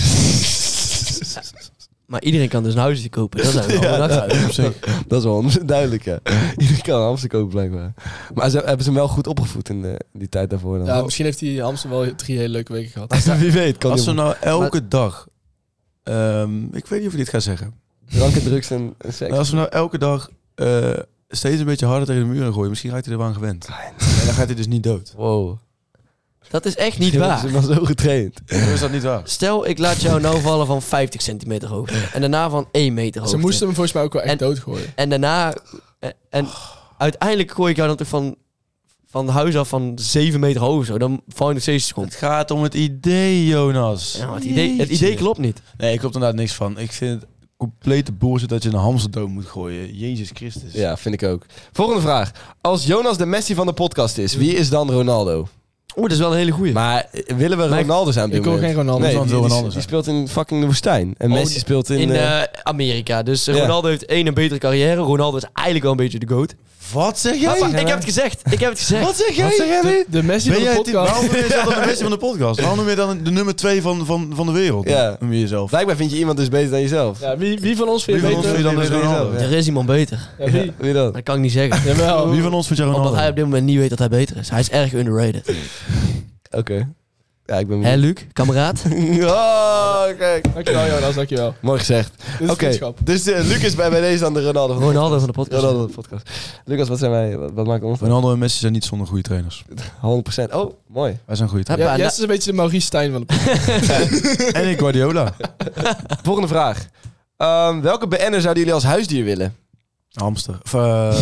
Maar iedereen kan dus een huisje kopen. Dat zijn we Ja, allemaal ja, achter. op zich. Dat is wel duidelijk, ja. Iedereen kan een hamster kopen, blijkbaar. Maar ze hebben ze hem wel goed opgevoed in, de, in die tijd daarvoor dan. Ja, misschien heeft die hamster wel drie hele leuke weken gehad. Wie weet, kan Als die we nou elke dag... ehm, ik weet niet of ik dit ga zeggen. drank en drugs en, en seks. Maar als we nou elke dag eh, steeds een beetje harder tegen de muur gaan gooien, misschien raakt hij er wel aan gewend. En dan gaat hij dus niet dood. Wow. Dat is echt niet Ze waar. zijn wel zo getraind. Hoe is dat niet waar? Stel, ik laat jou nou vallen van vijftig centimeter hoogte. En daarna van één meter hoogte. Ze moesten hem volgens mij ook wel echt En- doodgooien. En daarna... En, en uiteindelijk gooi ik jou dan toch van, van huis af van zeven meter hoog of zo. Dan val je nog steeds grond. Het gaat om het idee, Jonas. Ja, maar het, idee, het Jeetje. idee klopt niet. Nee, ik klopt inderdaad niks van. Ik vind het complete bullshit dat je een hamster dood moet gooien. Jezus Christus. Ja, vind ik ook. Volgende vraag. Als Jonas de Messi van de podcast is, wie is dan Ronaldo? Oeh, dat is wel een hele goeie. Maar eh, willen we Ronaldo zijn op dit Ik wil moment? geen Ronaldo. Nee, Niemand die, wil die, Ronaldo die zijn. speelt in fucking de woestijn. En Oh, Messi speelt in... in eh, eh, Amerika. Dus eh, ja. Ronaldo heeft één een betere carrière. Ronaldo is eigenlijk wel een beetje de GOAT. Wat zeg Maar, jij? wacht, ik heb het gezegd. Ik heb het gezegd. Wat zeg jij? Wat zeg jij nu? De, de Messi Ben van de jij team, podcast. waarom noem je jezelf dan de Messi van de podcast? Waarom noem je dan de nummer twee van, van, van de wereld? Ja. Noem je jezelf? Blijkbaar vind je iemand dus beter dan jezelf. Ja, wie, wie van ons vind je Wie van ons beter? vind je dan dus Ronaldo? Er is iemand beter. Ja, wie? Wie dan? Dat kan ik niet zeggen. Jawel. Wie van ons vind jij Omdat Ronaldo? hij op dit moment niet weet dat hij beter is. Hij is erg underrated. Oké. Ja, ik ben Hé, benieuwd. Luc? Kameraad? Oh, kijk. Dankjewel Jonas, dankjewel. Mooi gezegd. Dit is Oké, vriendschap. dus uh, Luc is bij, bij deze dan de Ronaldo van de Ronaldo van de podcast. Ronaldo van de podcast. Lucas, wat zijn wij? Wat, wat maken we ons? Ronaldo en Messi zijn niet zonder goede trainers. honderd procent. Oh, mooi. Wij zijn goede Ja, trainers. Ja, na- Jesse is een beetje de Maurice Stijn van de podcast. En ik Guardiola. Volgende vraag. Um, welke B N'er zouden jullie als huisdier willen? Hamster. Of, uh,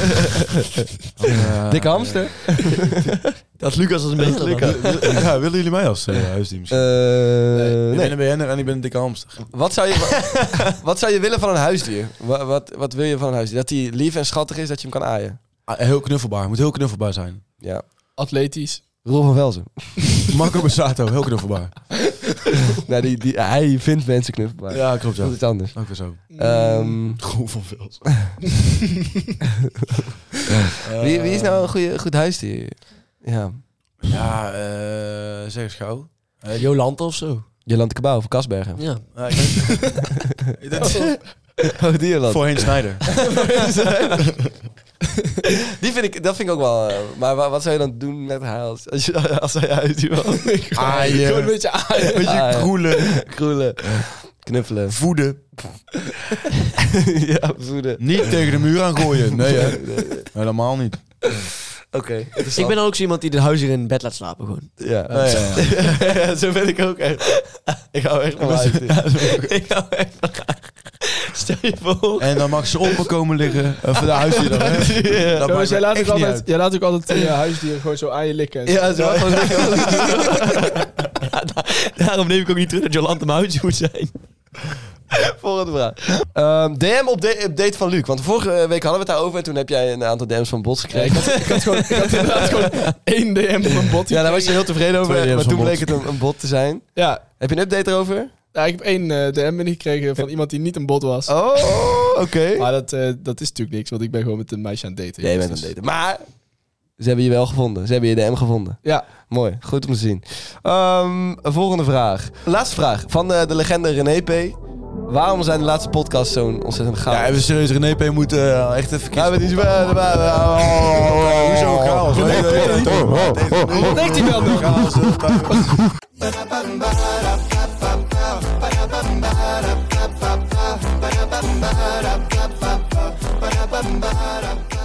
uh, Dikke hamster? Dat Lucas als een betere Lucas. dan. Ja, willen jullie mij als uh, huisdier misschien? Uh, Ik nee. ben een B N'er en ik ben een dikke hamster. Wat zou, je, wat zou je willen van een huisdier? Wat, wat, wat wil je van een huisdier? Dat hij lief en schattig is, dat je hem kan aaien? Ah, heel knuffelbaar. Moet heel knuffelbaar zijn. Ja. Atletisch. Roel van Velzen. Marco Borsato, heel knuffelbaar. nou, die, die, hij vindt mensen knuffelbaar. Ja, klopt. Ja. Dat is iets anders. Ook weer zo. Um, Groen van Vels. wie, wie is nou een goede, goed huisdier? Ja. Ja, uh, zeg eens gauw. Uh, Jolante of zo. Jolante Cabau van Kasbergen. Ja. Uh, ik denk- ik denk- Oh, die Jolante. Voorheen Snijder. Die vind ik, dat vind ik ook wel... Uh, maar wa- wat zou je dan doen met haar als, als, je, als hij huisdier was? Aaien. Gewoon een beetje aaien. Beetje Aaien. kroelen. Kroelen. Knuffelen. Voeden. ja, voeden. Niet tegen de muur aan gooien. Nee, hè. Helemaal niet. Oké. Ik ben dan ook zo iemand die de huisdier in bed laat slapen gewoon. Ja. Nee, ja, ja. Ja, zo ben ik ook echt. Ik hou echt van huisdier. Ik hou echt van haar. Stel je voor. En dan mag ze op me komen liggen. Of de huisdier dan, hè. Ja. Dat Jonas, maakt jij me laat, ook echt niet altijd, uit. jij laat ook altijd je huisdieren gewoon zo aan je likken. en zo. Ja, zo. Gewoon Ja, da- daarom neem ik ook niet terug dat Jolante mijn huisdier moet zijn. Volgende vraag. Um, D M-update van Luc. Want vorige week hadden we het daarover. En toen heb jij een aantal D M's van bots Ja, gekregen. ik, had, ik, had gewoon, ik had inderdaad gewoon één D M op een bot. Ja, daar was je heel tevreden over. Twee D M's Maar van toen bleek bots. het een, een bot te zijn. Ja, Heb je een update erover? ja, ik heb één eh, D M binnengekregen van iemand die niet een bot was. Oh, oké. Maar dat, eh, dat is natuurlijk niks, want ik ben gewoon met een meisje aan het daten. Jij bent aan het daten. Maar ze hebben je wel gevonden. Ze hebben je D M gevonden. Ja, Mooi, goed om te zien. Um, een volgende vraag. Laatste vraag van de, de legende René P. Waarom zijn de laatste podcasts zo'n ontzettend gaaf? Ja, even serieus. René P. moet uh, echt even... Ja, met die... Hoezo chaos? Wat denkt hij wel nog? Chaos, de hele tijd. Ba-da-bum-ba-da-ba-ba-ba. Ba-da-bum-ba-da-ba-ba-ba. Ba-da-bum-ba-da-ba-ba.